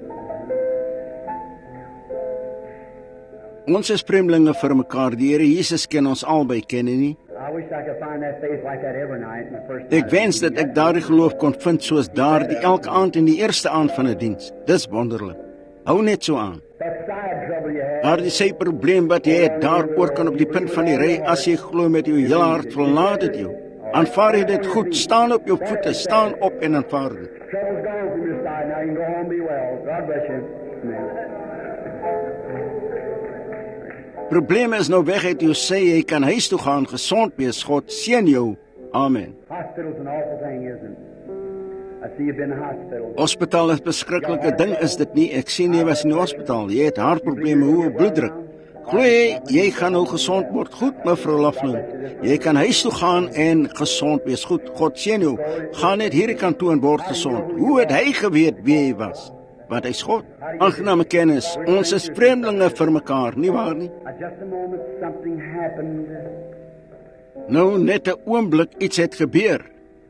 Ons is vreemdelinge vir mekaar. Die Here Jesus ken ons albei, ken hy nie? I wish I could find that faith like that every night. My first Ek wens dat ek daardie geloof kon vind soos daardie elke aand in die eerste aand van 'n diens. Dis wonderlik. Hou net so aan. That side trouble you have. Daar is sy probleem wat jy het, daar oor kan op die punt van die ry, as jy glo met jou hele hart, verlaat dit jou. Aanvaar jy dit goed, staan op jou voete, staan op en aanvaar dit. Trouble's gone from your side. Now you can go home and be well. God bless you. Amen. Probleme is nou weg uit jou sê, jy kan huis toe gaan, gesond wees, God seën jou. Amen. Hospital's an awful thing, isn't it? I see you've been in the hospital. Hospitaal is 'n beskrikkelike ding, is dit nie? Ek sien jy was in die hospitaal. Jy het hartprobleme, hoë bloeddruk. Glo jy, jy gaan nou gesond word. Goed, mevrou Laughlin. Jy kan huis toe gaan en gesond wees. Goed, God seën jou. Gaan net hierdie kant toe en word gesond. Hoe het hy geweet wie hy was? Want hy's God. Aangename kennis. Ons is vreemdelinge vir mekaar, nie waar nie? Nou net 'n oomblik iets het gebeur.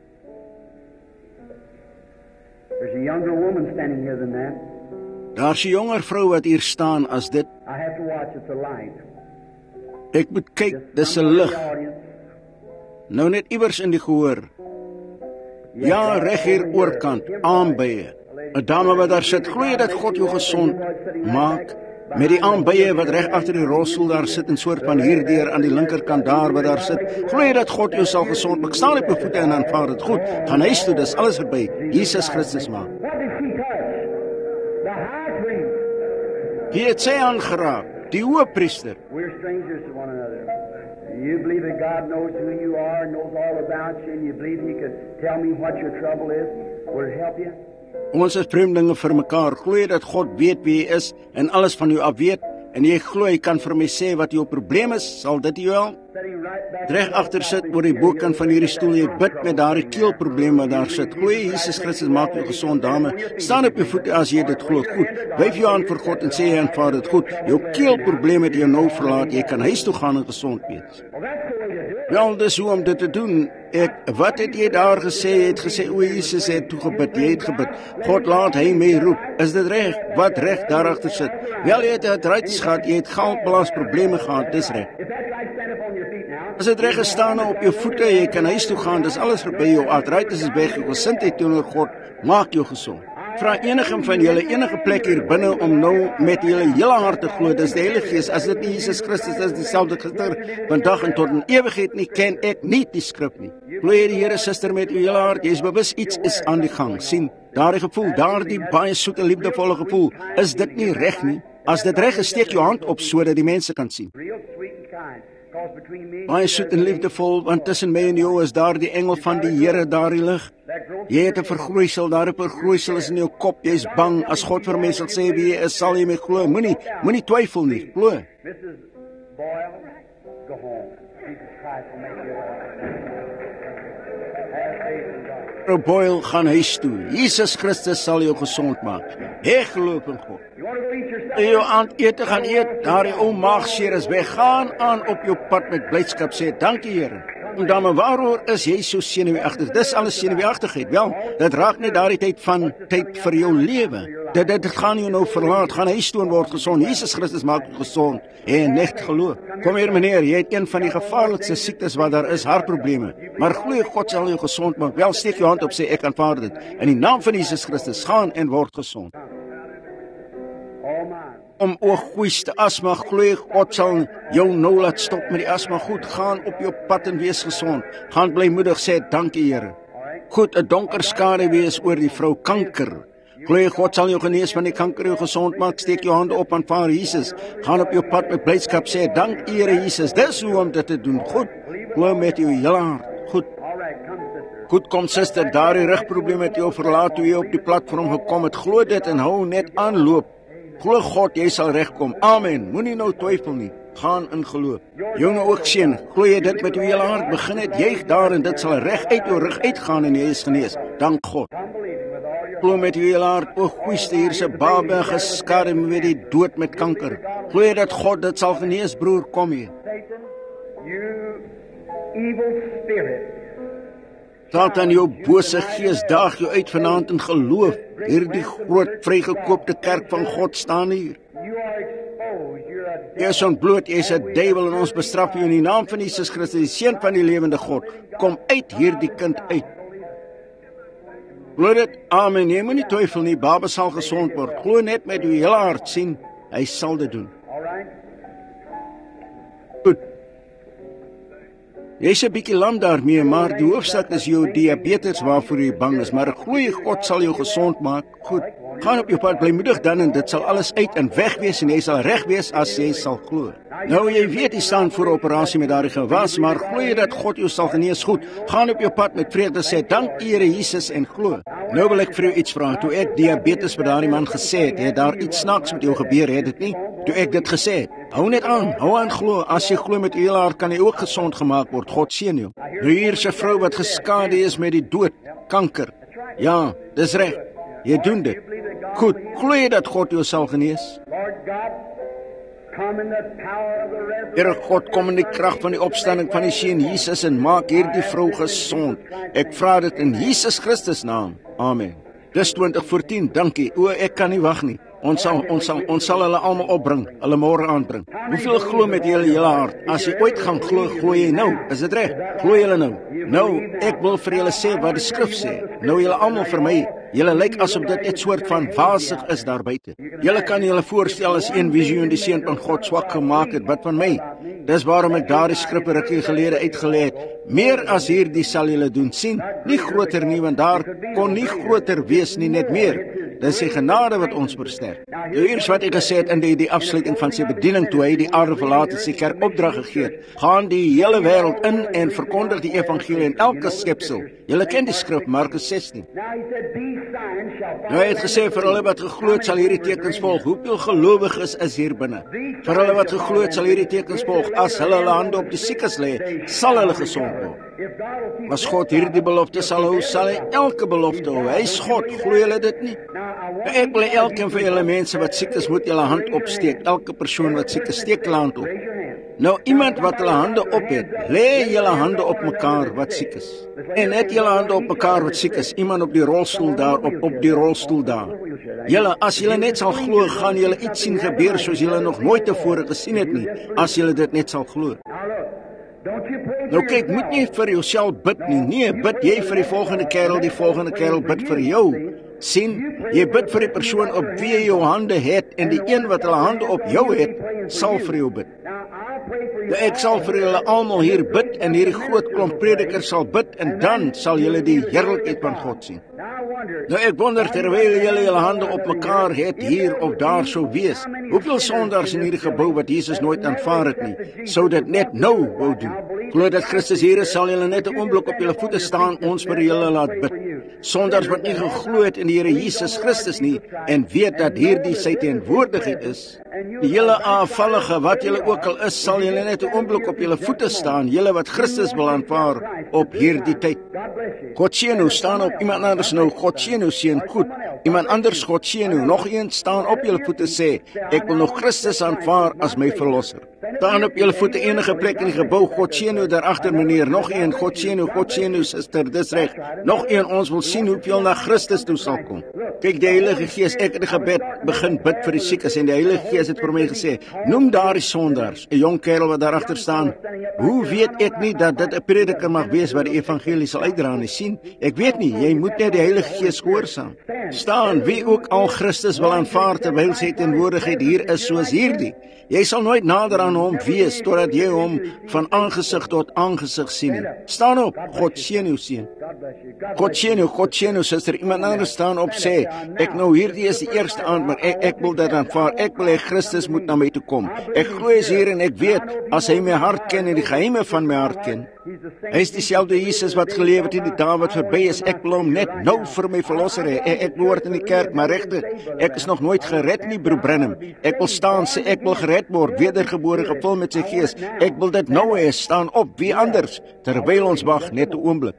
There's a younger woman standing here than that. Daar's 'n jonger vrou wat hier staan as dit. I have to watch, it's a light. Ek moet kyk, dis 'n lig. Nou net iewers in die gehoor. Ja, reg hier oorkant, aanbye. 'n Dame wat daar sit, glo jy dat God jou gesond maak? Met die aanbye wat reg agter die rolstoel daar sit en soort van hierdeur aan die linkerkant daar wat daar sit. Glo jy dat God jou sal gesond maak? Staan op jou voete en aanvaar dit. Goed, gaan huis toe, dis alles verby. Jesus Christus maak. Wie het sy aangeraak? Die hoëpriester. We're strangers to one another. You believe that God knows who you are, knows all about you, and you believe He could tell me what your trouble is? Will it help you? Ons is vreemdelinge vir mekaar. Glo jy dat God weet wie jy is en alles van jou af weet? En jy glo hy kan vir my sê wat jou probleem is? Sal dit jou help? Reg agter sit oor die bokant van hierdie stoel, jy bid met daardie keelprobleem wat daar sit. Glo jy Jesus Christus maak jou gesond, dame? Staan op jou voete as jy dit glo. Goed. Wyf jou aan vir God en sê jy aanvaar dit. Goed. Jou keelprobleem het jou nou verlaat. Jy kan huis toe gaan en gesond wees. Wel, dis hoe om dit te doen. Ek, wat het jy daar gesê? Jy het gesê, o Jesus het toegebid, jy het gebid. God laat hy my roep. Is dit reg? Wat reg daar agter sit? Wel, jy het artritis gehad, jy het galblaas probleme gehad, dis reg. As dit reg gestaan op jou voete, jy kan huis toe gaan, dis alles verby, jou artritis is weg, jou gesindheid teenoor God, maak jou gesond. Vra enigem van julle enige plek hier binne om nou met julle hele hart te glo, dis die Heilige Gees. As dit nie Jesus Christus is, dieselfde gister, vandag en tot in ewigheid nie, ken ek nie die skrif nie. Glo jy die Here, suster, met jou hele hart, jy is bewus iets is aan die gang. Sien, daardie gevoel, daardie baie soet en liefdevolle gevoel, is dit nie reg nie? As dit reg is, steek jou hand op sodat die mense kan sien. Baie soet en liefdevol, want tussen my en jou is daar die engel van die Here daar die lig. Jy het 'n vergroeisel, daar 'n vergroeisel is in jou kop, jy is bang. As God vir my sal sê wie jy is, sal jy my glo. Moenie, moenie twyfel nie, glo. Missus Boyle, go home. Jesus Christ will make you well. Mevrou Boyle, gaan huis toe. Jesus Christus sal jou gesond maak. Ek glo in God. En jou aandete gaan eet, daar die ou maagseer is weg. Gaan aan op jou pad met blydskap, sê dankie Here. En dan maar waaroor is jy so senuweeagtig? Dis alles senuweeagtigheid. Wel, dit raak net daardie tyd van tyd vir jou lewe. Dit dit gaan jou nou verlaat. Gaan huis toe en word gesond. Jesus Christus maak jou gesond en net geloof. Kom hier meneer, jy het een van die gevaarlikste siektes wat daar is, hartprobleme. Maar glo God sal jou gesond maak. Wel, steek jou hand op, sê ek aanvaar dit. In die naam van Jesus Christus, gaan en word gesond. Om ooggoeiste asma, glo God sal jou nou laat stop met die asma. Goed, gaan op jou pad en wees gesond. Gaan blymoedig sê dankie Here. Goed, 'n donker skare wees oor die vrou kanker. Glo God sal jou genees van die kanker, jou gesond maak. Steek jou hande op, aanvaar Jesus. Gaan op jou pad met blydskap sê dank Here Jesus. Dis hoe om dit te doen. Goed, glo met jou hele hart. Goed. Goed, kom suster, daardie rugprobleem het jou verlaat toe jy op die platform gekom het. Glo dit en hou net aanloop. Glo God, jy sal regkom. Amen. Moenie nou twyfel nie. Gaan in geloof. Jonge ook seun, glo jy dit met jou hele hart, begin het juig daar en dit sal reg uit jou rug uitgaan en jy is genees. Dank God. Glo met jou hele hart, o goeiste, hier is 'n baba geskade met die dood met kanker. Glo jy dat God dit sal genees, broer, kom hier. Satan, jou bose gees daag jou uit vanaand in geloof. Hierdie groot vrygekoopte kerk van God staan hier. Jy is ontbloot, jy is 'n duiwel en ons bestraf jou in die naam van Jesus Christus, die seun van die lewende God. Kom uit hierdie kind uit. Glo dit, amen. Jy moet nie twyfel nie, baba sal gesond word. Glo net met jou hele hart, sien, hy sal dit doen. Goed. Jy is 'n bietjie lam daarmee, maar die hoofsaak is jou diabetes waarvoor jy bang is, maar glo God sal jou gesond maak. Goed. Gaan op jou pad, blymoedig dan en dit sal alles uit en weg wees en jy sal reg wees as jy sal glo. Nou jy weet jy staan voor 'n operasie met daardie gewas, maar glo jy dat God jou sal genees? Goed. Gaan op jou pad met vrede sê dank Here Jesus en glo. Nou wil ek vir jou iets vra. Toe ek diabetes by daardie man gesê het, het daar iets snaaks met jou gebeur, het dit nie? Toe ek dit gesê het, Hou net aan, hou aan glo. As jy glo met jou hele hart, kan jy ook gesond gemaak word. God seën jou. Nou hier is 'n vrou wat geskade is met die dood, kanker. Ja, dis reg. Jy doen dit. Goed, glo jy dat God jou sal genees? Here God, kom in die krag van die opstanding van die Seun Jesus en maak hierdie vrou gesond. Ek vra dit in Jesus Christus naam. Amen. Dis twintig voor tien, dankie. O, ek kan nie wag nie. Ons sal ons sal ons sal hulle almal opbring, hulle môre aanbring. Hoeveel glo met julle hele hart? As jy ooit gaan glo, glo jy nou. Is dit reg? Glo julle nou? Nou, ek wil vir julle sê wat die skrif sê. Nou julle almal vir my, julle lyk asof dit 'n soort van wasig is daar buite. Julle kan julle voorstel as een visioen die seun van God swak gemaak het, wat van my? Dis waarom ek daardie skrippe rukkie gelede uitgelê het. Meer as hierdie sal julle doen sien. Nie groter nie, want daar kon nie groter wees nie, net meer. Dis die genade wat ons versterk. Nou eers wat ek gesê het in die, die afsluiting van sy bediening toe hy die aarde verlaat het, sy kerk opdrag gegee het. Gaan die hele wêreld in en verkondig die evangelie in elke skepsel. Julle ken die skrif Markus sestien. Nou hy het gesê vir hulle wat geglo het sal hierdie tekens volg. Hoeveel gelowiges is hier binne? Vir hulle wat geglo het sal hierdie tekens volg. As hulle hulle hande op die siekes lê, sal hulle gesond word. As God hierdie belofte sal hou, sal hy elke belofte hou. Hy is God, glo julle dit nie? Ek wil elkeen van julle mense wat siek is, moet julle hand opsteek. Elke persoon wat siek is, steek hulle hand op. Nou iemand wat hulle hande op het, lê julle hande op mekaar wat siek is. En net julle hande op mekaar wat siek is. Iemand op die rolstoel daar, op, op die rolstoel daar. Julle, as julle net sal glo, gaan julle iets sien gebeur soos julle nog nooit tevore gesien het nie, as julle dit net sal glo. Nou kyk, moet nie vir jouself bid nie. Nee, bid jy vir die volgende kerel, die volgende kerel bid vir jou. Sien, jy bid vir die persoon op wie jy jou hande het, en die een wat hulle hande op jou het, sal vir jou bid. Nou, ek sal vir julle almal hier bid, en hierdie groot klomp predikers sal bid, en dan sal julle die heerlikheid van God sien. Nou ek wonder, terwyl julle julle hande op mekaar het, hier of daar sou wees, hoeveel sondaars in hierdie gebou wat Jesus nooit aanvaar het nie, sou dit net nou wou doen. Glo dat Christus hier is, sal julle net 'n oomblik op julle voete staan, ons vir julle laat bid. Sondaars wat nie geglo het in die Here Jesus Christus nie, en weet dat hierdie sy teenwoordigheid is, die hele aanvallige wat julle ook al is, sal julle net 'n oomblik op julle voete staan, julle wat Christus wil aanvaar op hierdie tyd. God seën nou, staan op iemand anders nou, God seën nou, seën goed. Iemand anders, God seën nou, nog een staan op julle voete sê, ek wil nog Christus aanvaar as my verlosser. Staan op julle voete enige plek in die gebou, God seën nou daar agter meneer, nog een, God seën nou, God seën nou suster, dis reg. Nog een, ons wil sien hoeveel na Christus toe sal kom. Kyk, die Heilige Gees, ek het 'n gebed begin bid vir die siekes en die Heilige Gees het vir my gesê, noem daar die sondaars, 'n jong kerel wat daar agter staan. Hoe weet ek nie dat dit 'n prediker mag wees wat die evangelie sal uitdra nie? Sien, ek weet nie, jy moet net die Heilige Gees gehoorsaam. Staan, wie ook al Christus wil aanvaar terwyl sy teenwoordigheid hier is soos hierdie. Jy sal nooit nader aan hom wees totdat jy hom van aangesig tot aangesig sien nie. Staan op, God seën jou seun. God seën jou, God seën jou suster. Iemand anders staan op sê, ek nou hierdie is die eerste aand, maar ek ek wil dit aanvaar. Ek wil hê Christus moet na my toe kom. Ek glo hy is hier en ek weet as hy my hart ken en die geheime van my hart ken. Hy is dieselfde Jesus wat geleef het in die dae wat verby is. Ek wil hom net nou vir my verlosser hê. Ek, ek behoort in die kerk, maar regtig, ek is nog nooit gered nie, broer Branham. Ek wil staan sê ek wil gered word, wedergebore, gevul met sy gees. Ek wil dit nou hê, staan op, wie anders, terwyl ons wag net 'n oomblik.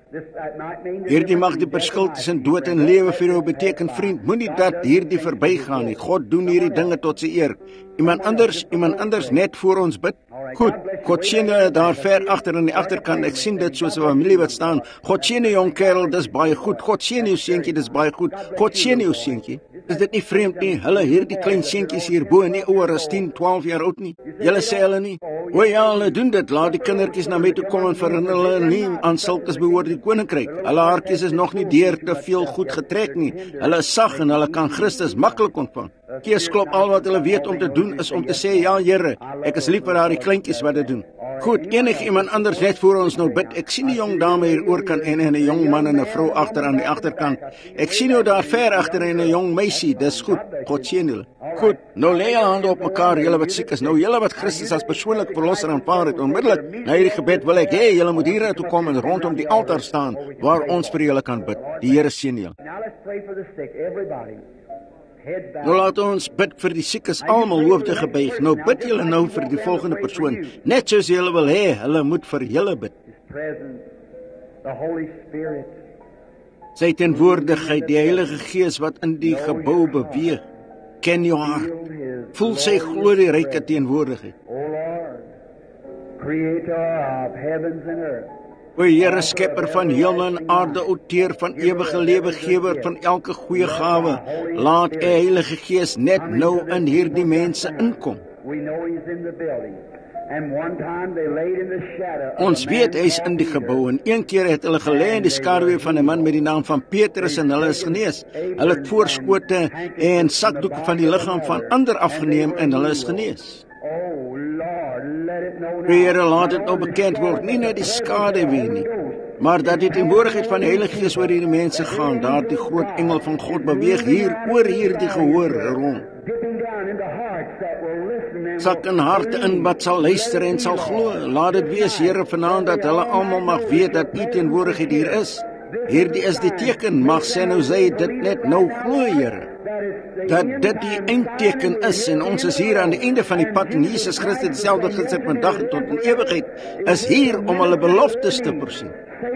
Hierdie mag die verskil tussen dood en lewe vir jou beteken, vriend. Moenie dat hierdie verbygaan nie. God doen hierdie dinge tot sy eer. Iemand anders, iemand anders net voor ons bid. Goed, God seën julle daar ver agter in die agterkant. Ek sien dit soos 'n familie wat staan. God seën jou jong kerel, dis baie goed. God seën jou seentjie, dis baie goed. God seën jou seentjie. Is dit nie vreemd nie? Hulle hierdie klein seentjies hierbo, nie ouer as tien, twaalf jaar oud nie. Julle sê hulle nie, o ja, hulle doen dit. Laat die kindertjies na my toe kom en vir hulle nie aan sulkes behoort die koninkryk. Hulle hartjies is nog nie deur te veel goed getrek nie. Hulle is sag en hulle kan Christus maklik ontvang. Gees klop, al wat hulle weet om te doen is om te sê, ja Here, ek is lief vir daardie kleintjies wat dit doen. Goed, enige iemand anders net voor ons nou bid. Ek sien die jong dame hier oorkant en 'n jong man en 'n vrou agter aan die agterkant. Ek sien jou daar ver agter en 'n jong meisie. Dis goed. God seën julle. Goed, nou lê julle hande op mekaar, julle wat siek is. Nou julle wat Christus as persoonlike verlosser aanvaar het, onmiddellik na hierdie gebed wil ek hê julle moet hier toe kom en rondom die altaar staan waar ons vir julle kan bid. Die Here seën julle. Nou laat ons bid vir die siekes almal hoofde gebuig. Nou bid julle nou vir die volgende persoon, net soos julle wil hê, hulle moet vir julle bid. Sy teenwoordigheid, die Heilige Gees wat in die gebou beweeg, ken jou hart. Voel sy glorieryke teenwoordigheid. O Here, skepper van hemel en aarde, outeur van ewige lewe, gewer van elke goeie gawe, laat die Heilige Gees net nou in hierdie mense inkom. Ons weet hy is in die gebou en een keer het hulle gelê in die skaduwee van 'n man met die naam van Petrus en hulle is genees. Hulle het voorskote en sakdoeke van die liggaam van ander afgeneem en hulle is genees. Here, laat dit nou bekend word, nie net die skaduwee nie, maar dat die teenwoordigheid van die Heilige Gees oor hierdie mense gaan, daar die groot engel van God beweeg hier oor hierdie gehoor rond. Sak in harte in wat sal luister en sal glo. Laat dit wees, Here, vanaand dat hulle almal mag weet dat U teenwoordigheid hier is. Hierdie is die teken, mag sê nou sy dit net nou glo, Here. Dat dit die eindteken is en ons is hier aan die einde van die pad en Jesus Christus dieselfde gister vandag tot in ewigheid is hier om hulle beloftes te voorsien.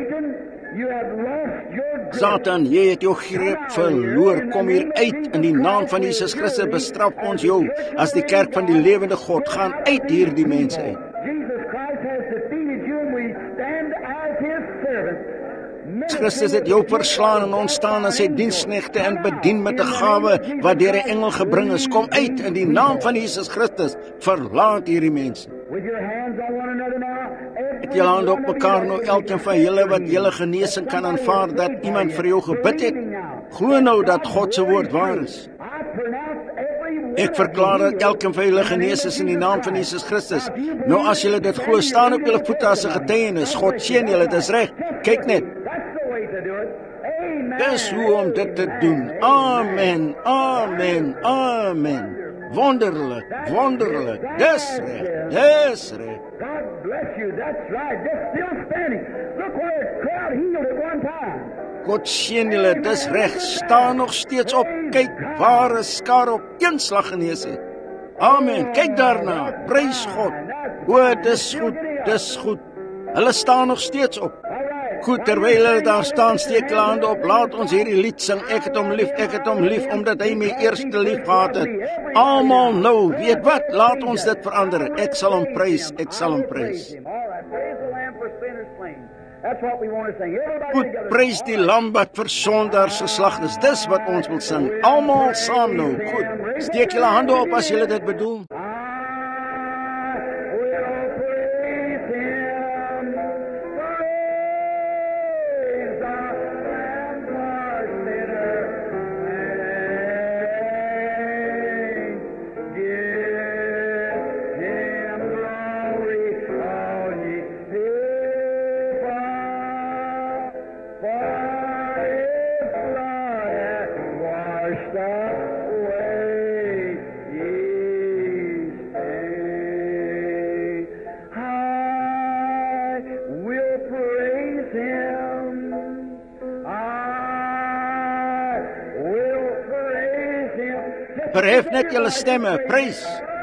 Satan, jy het jou greep verloor, kom hier uit in die naam van Jesus Christus, bestraf ons jou as die kerk van die lewende God, gaan uit hier die mense uit. Christus het jou verslaan en ons staan as sy diensknegte en bedien met 'n gawe wat deur 'n engel gebring is. Kom uit in die naam van Jesus Christus, verlaat hierdie mense. Het julle hande op mekaar nou, elkeen van julle wat julle genesing kan aanvaar, dat iemand vir jou gebid het. Glo nou dat God se woord waar is. Ek verklaar dat elkeen van julle genees is in die naam van Jesus Christus. Nou as julle dit glo, staan op julle voete as 'n getuienis. God seën julle, dis reg. Kyk net. Dis hoe om dit te doen. Amen, amen, amen. Wonderlik, wonderlik. Dis reg, dis reg. God bless you, that's right, just still standing. Look where a crowd healed at one time. God seën julle, dis reg, staan nog steeds op. Kyk, waar 'n skare op een slag genees het. Amen, kyk daarna, prys God. O, dis goed, dis goed. Hulle staan nog steeds op. Goed, terwyl hulle daar staan, steek hulle hande op, laat ons hierdie lied sing, ek het hom lief, ek het hom lief, omdat hy my eerste lief gehad het. Almal nou, weet wat, laat ons dit verander, ek sal hom prys, ek sal hom prys. Goed, prys die lam wat vir sondaars geslag is, dis wat ons wil sing, almal saam nou, goed, steek julle hande op as julle dit bedoel. Verhef net julle stemme, prys.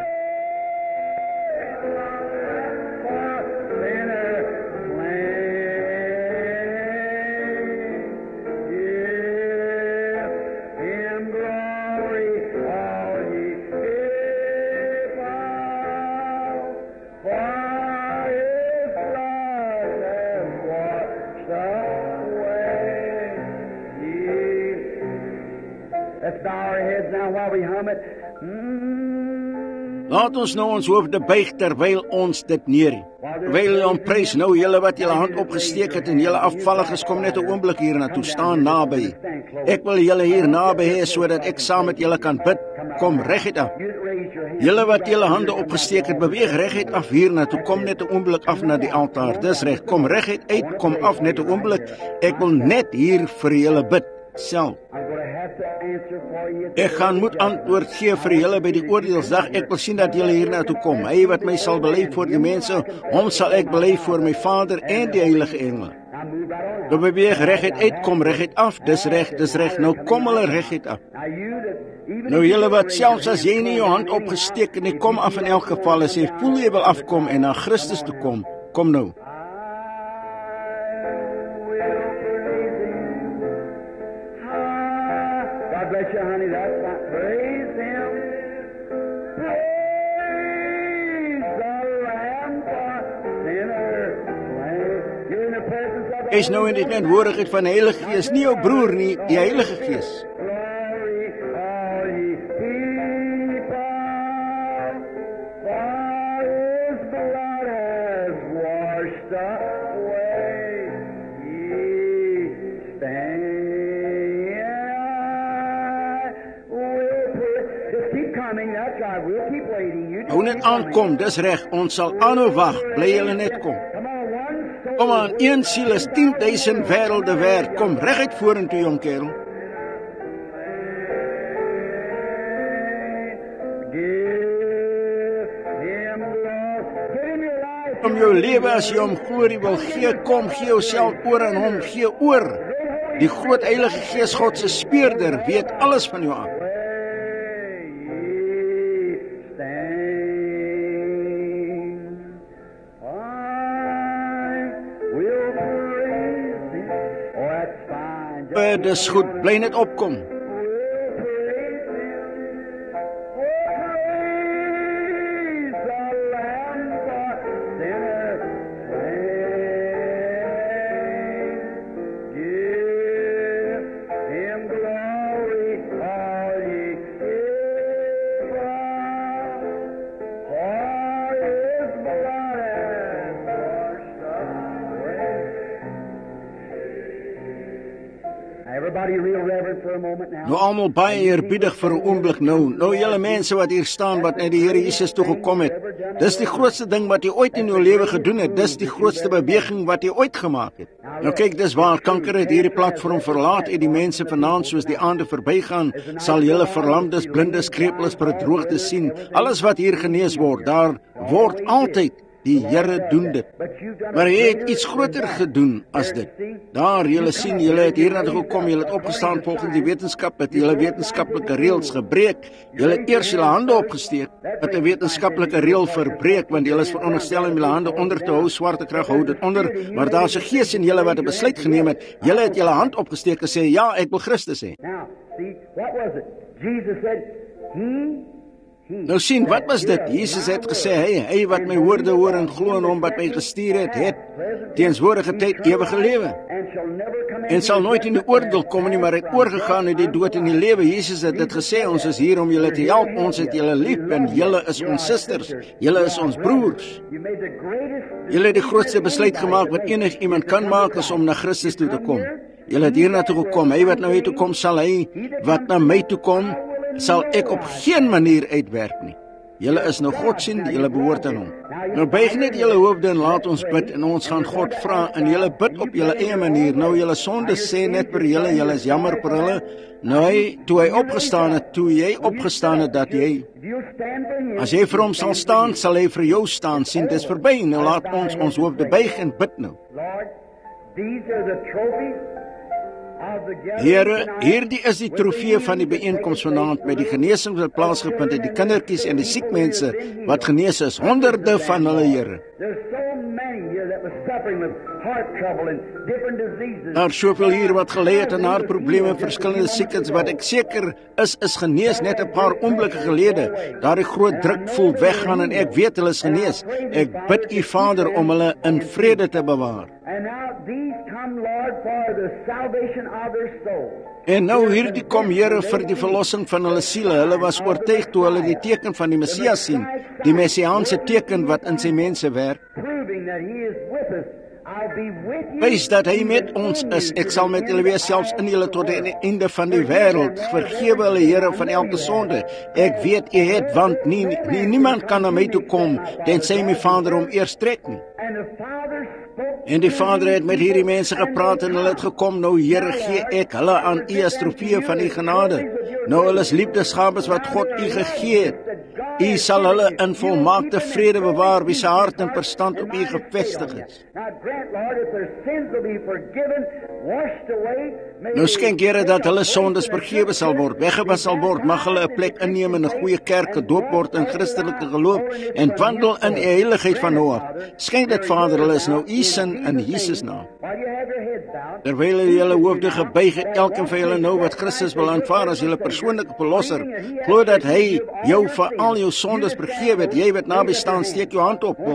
Laat ons nou ons hoofde buig terwyl ons dit neer. Terwyl ons prys nou julle wat julle hand opgesteek het en julle afvalliges, kom net 'n oomblik hier na toe, staan naby. Ek wil julle hier naby hê sodat ek saam met julle kan bid. Kom reguit af. Julle wat julle hande opgesteek het, beweeg reguit af hier na toe, kom net 'n oomblik af na die altaar. Dis reg, kom reguit uit, kom af net 'n oomblik. Ek wil net hier vir julle bid. Self. Ek gaan moet antwoord gee vir julle by die oordeelsdag. Ek wil sien dat julle hier na toe kom. Hy wat my sal bely voor die mense, hom sal ek bely voor my Vader en die heilige engele. Nou beweeg reguit uit, kom reguit af, dis reg, dis reg, nou kom hulle reguit af. Nou julle wat selfs as jy nie jou hand opgesteek en jy kom af in elk geval, as jy voel jy wil afkom en na Christus toe kom, kom nou. God bless you, honey, that's fine. Praise Him. Is nou in die teenwoordigheid van die Heilige Gees, nie jou broer nie, die Heilige Gees. Hou net aankom, dis reg, ons sal aanhou wag, bly julle net kom. Kom aan, een siel is tienduisend wêrelde werd, kom reguit vorentoe, jong kerel. Om jou lewe as jy hom glorie wil gee, kom, gee jouself oor aan hom, gee oor. Die groot Heilige Gees, God se speurder, weet alles van jou af. Dis goed, bly net opkom. Nou almal baie eerbiedig vir 'n oomblik nou. Nou julle mense wat hier staan wat net die Here Jesus toe gekom het. Dis die grootste ding wat jy ooit in jou lewe gedoen het. Dis die grootste beweging wat jy ooit gemaak het. Nou kyk, dis waar kanker het hierdie platform verlaat en die mense vanaand soos die aande verbygaan, sal julle verlamdes, blindes, krepels, verdroogdes sien. Alles wat hier genees word, daar word altyd die Here doen dit. Maar hy het iets groter gedoen as dit. Daar, julle sien, julle het hiernatoe gekom, julle het opgestaan volgens die wetenskap, het julle wetenskaplike reëls gebreek. Julle het eers julle hande opgesteek, het 'n wetenskaplike reël verbreek, want julle is veronderstel om julle hande onder te hou, swaartekrag hou dit onder, maar daar's 'n gees in julle wat 'n besluit geneem het. Julle het julle hand opgesteek en sê, ja, ek wil Christus hê. Nou sien, wat was dit? Jesus het gesê, hy, hy wat my woorde hoor en glo in hom wat my gestuur het, het teenswoordige tyd ewige lewe. En sal nooit in die oordeel kom nie, maar het oorgegaan uit die dood in die lewe. Jesus het dit gesê, ons is hier om julle te help, ons het julle lief en julle is ons susters, julle is ons broers. Julle het die grootste besluit gemaak wat enig iemand kan maak, is om na Christus toe te kom. Julle het hier naartoe gekom, hy wat na my toe kom, sal hy wat na my toe kom, sal ek op geen manier uitwerk nie. Julle is nou God sien, julle behoort aan hom. Nou buig net julle hoofde en laat ons bid en ons gaan God vra en julle bid op julle eie manier. Nou julle sondes sê net vir julle, julle is jammer vir hulle. Nou hy, toe hy opgestaan het, toe jy opgestaan het dat jy, as jy vir hom sal staan, sal hy vir jou staan, sien, dit is verby. Nou laat ons ons hoofde buig en bid nou. Here, hierdie is die trofee van die byeenkoms vanaand met die genesing wat plaasgevind het, die kindertjies en die siek mense wat genees is, honderde van hulle, Here. Daar soveel hier wat gelei het aan haar probleme, verskillende siektes wat ek seker is, is genees net 'n paar oomblikke gelede. Daar die groot druk voel weggaan en ek weet hulle is genees. Ek bid U Vader om hulle in vrede te bewaar. En nou hierdie kom, Here, vir die verlossing van hulle siele. Hulle was oortuig toe hulle die teken van die Messias sien, die messiaanse teken wat in sy mense werk. Wys dat hy met ons is. Ek sal met julle wees, selfs in julle tot die einde van die wêreld. Vergewe hulle, Here, van elke sonde. Ek weet U het, want nie, nie, niemand kan na my toe kom, tensy my Vader hom eers trek nie. En die Vader het met hierdie mense gepraat en hulle het gekom. Nou, Here, gee ek hulle aan U as trofee van U genade. Nou, hulle is liefdesgawes wat God U gegee het. U sal hulle in volmaakte vrede bewaar, wie se hart en verstand op U gefestig is. Nou skenk Here dat hulle sondes vergewe sal word, weggewas sal word, mag hulle 'n plek inneem in 'n goeie kerk, gedoop word in Christelike geloof en wandel in die heiligheid van Noag. Skenk dit, Vader, hulle is nou U sin in Jesus naam. Terwyl hulle julle hoofde gebuig het, elkeen van julle nou wat Christus wil aanvaar as julle persoonlike verlosser, glo dat hy jou vir al jou sondes vergewe het. Jy wat naby staan, steek jou hand op.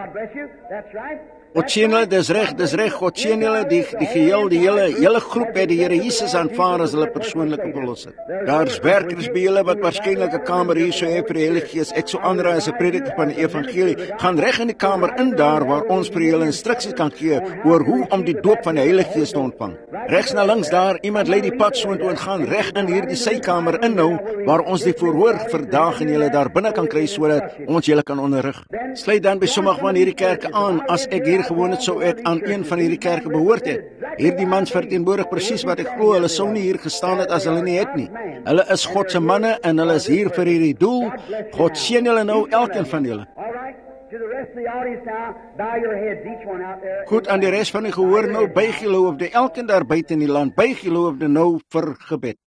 God sien hulle, dis reg, dis reg, God sien hulle, die, die geheel, die hele, hele groep het die Here Jesus aanvaar as hulle persoonlike verlosser. Daar's werkers by julle wat waarskynlik 'n kamer hier sou hê vir die Heilige Gees. Ek sou aanraai as 'n prediker van die evangelie, gaan reg in die kamer in daar waar ons vir julle instruksies kan gee oor hoe om die doop van die Heilige Gees te ontvang. Regs na links daar, iemand lei die pad soontoe en gaan reg in hierdie sykamer in nou, waar ons die verhoor verdaag en julle daar binne kan kry sodat ons julle kan onderrig. Sluit dan by sommige van hierdie kerke aan. As ek hier gewoon het, sou ek aan een van hierdie kerke behoort het. Hierdie mans verteenwoordig presies wat ek glo. Hulle sou nie hier gestaan het as hulle nie het nie. Hulle is God se manne en hulle is hier vir hierdie doel. God seën julle nou, elkeen van julle. Goed, aan die res van die gehoor nou, buig julle hoofde, elkeen daar buite in die land, buig julle hoofde nou vir gebed.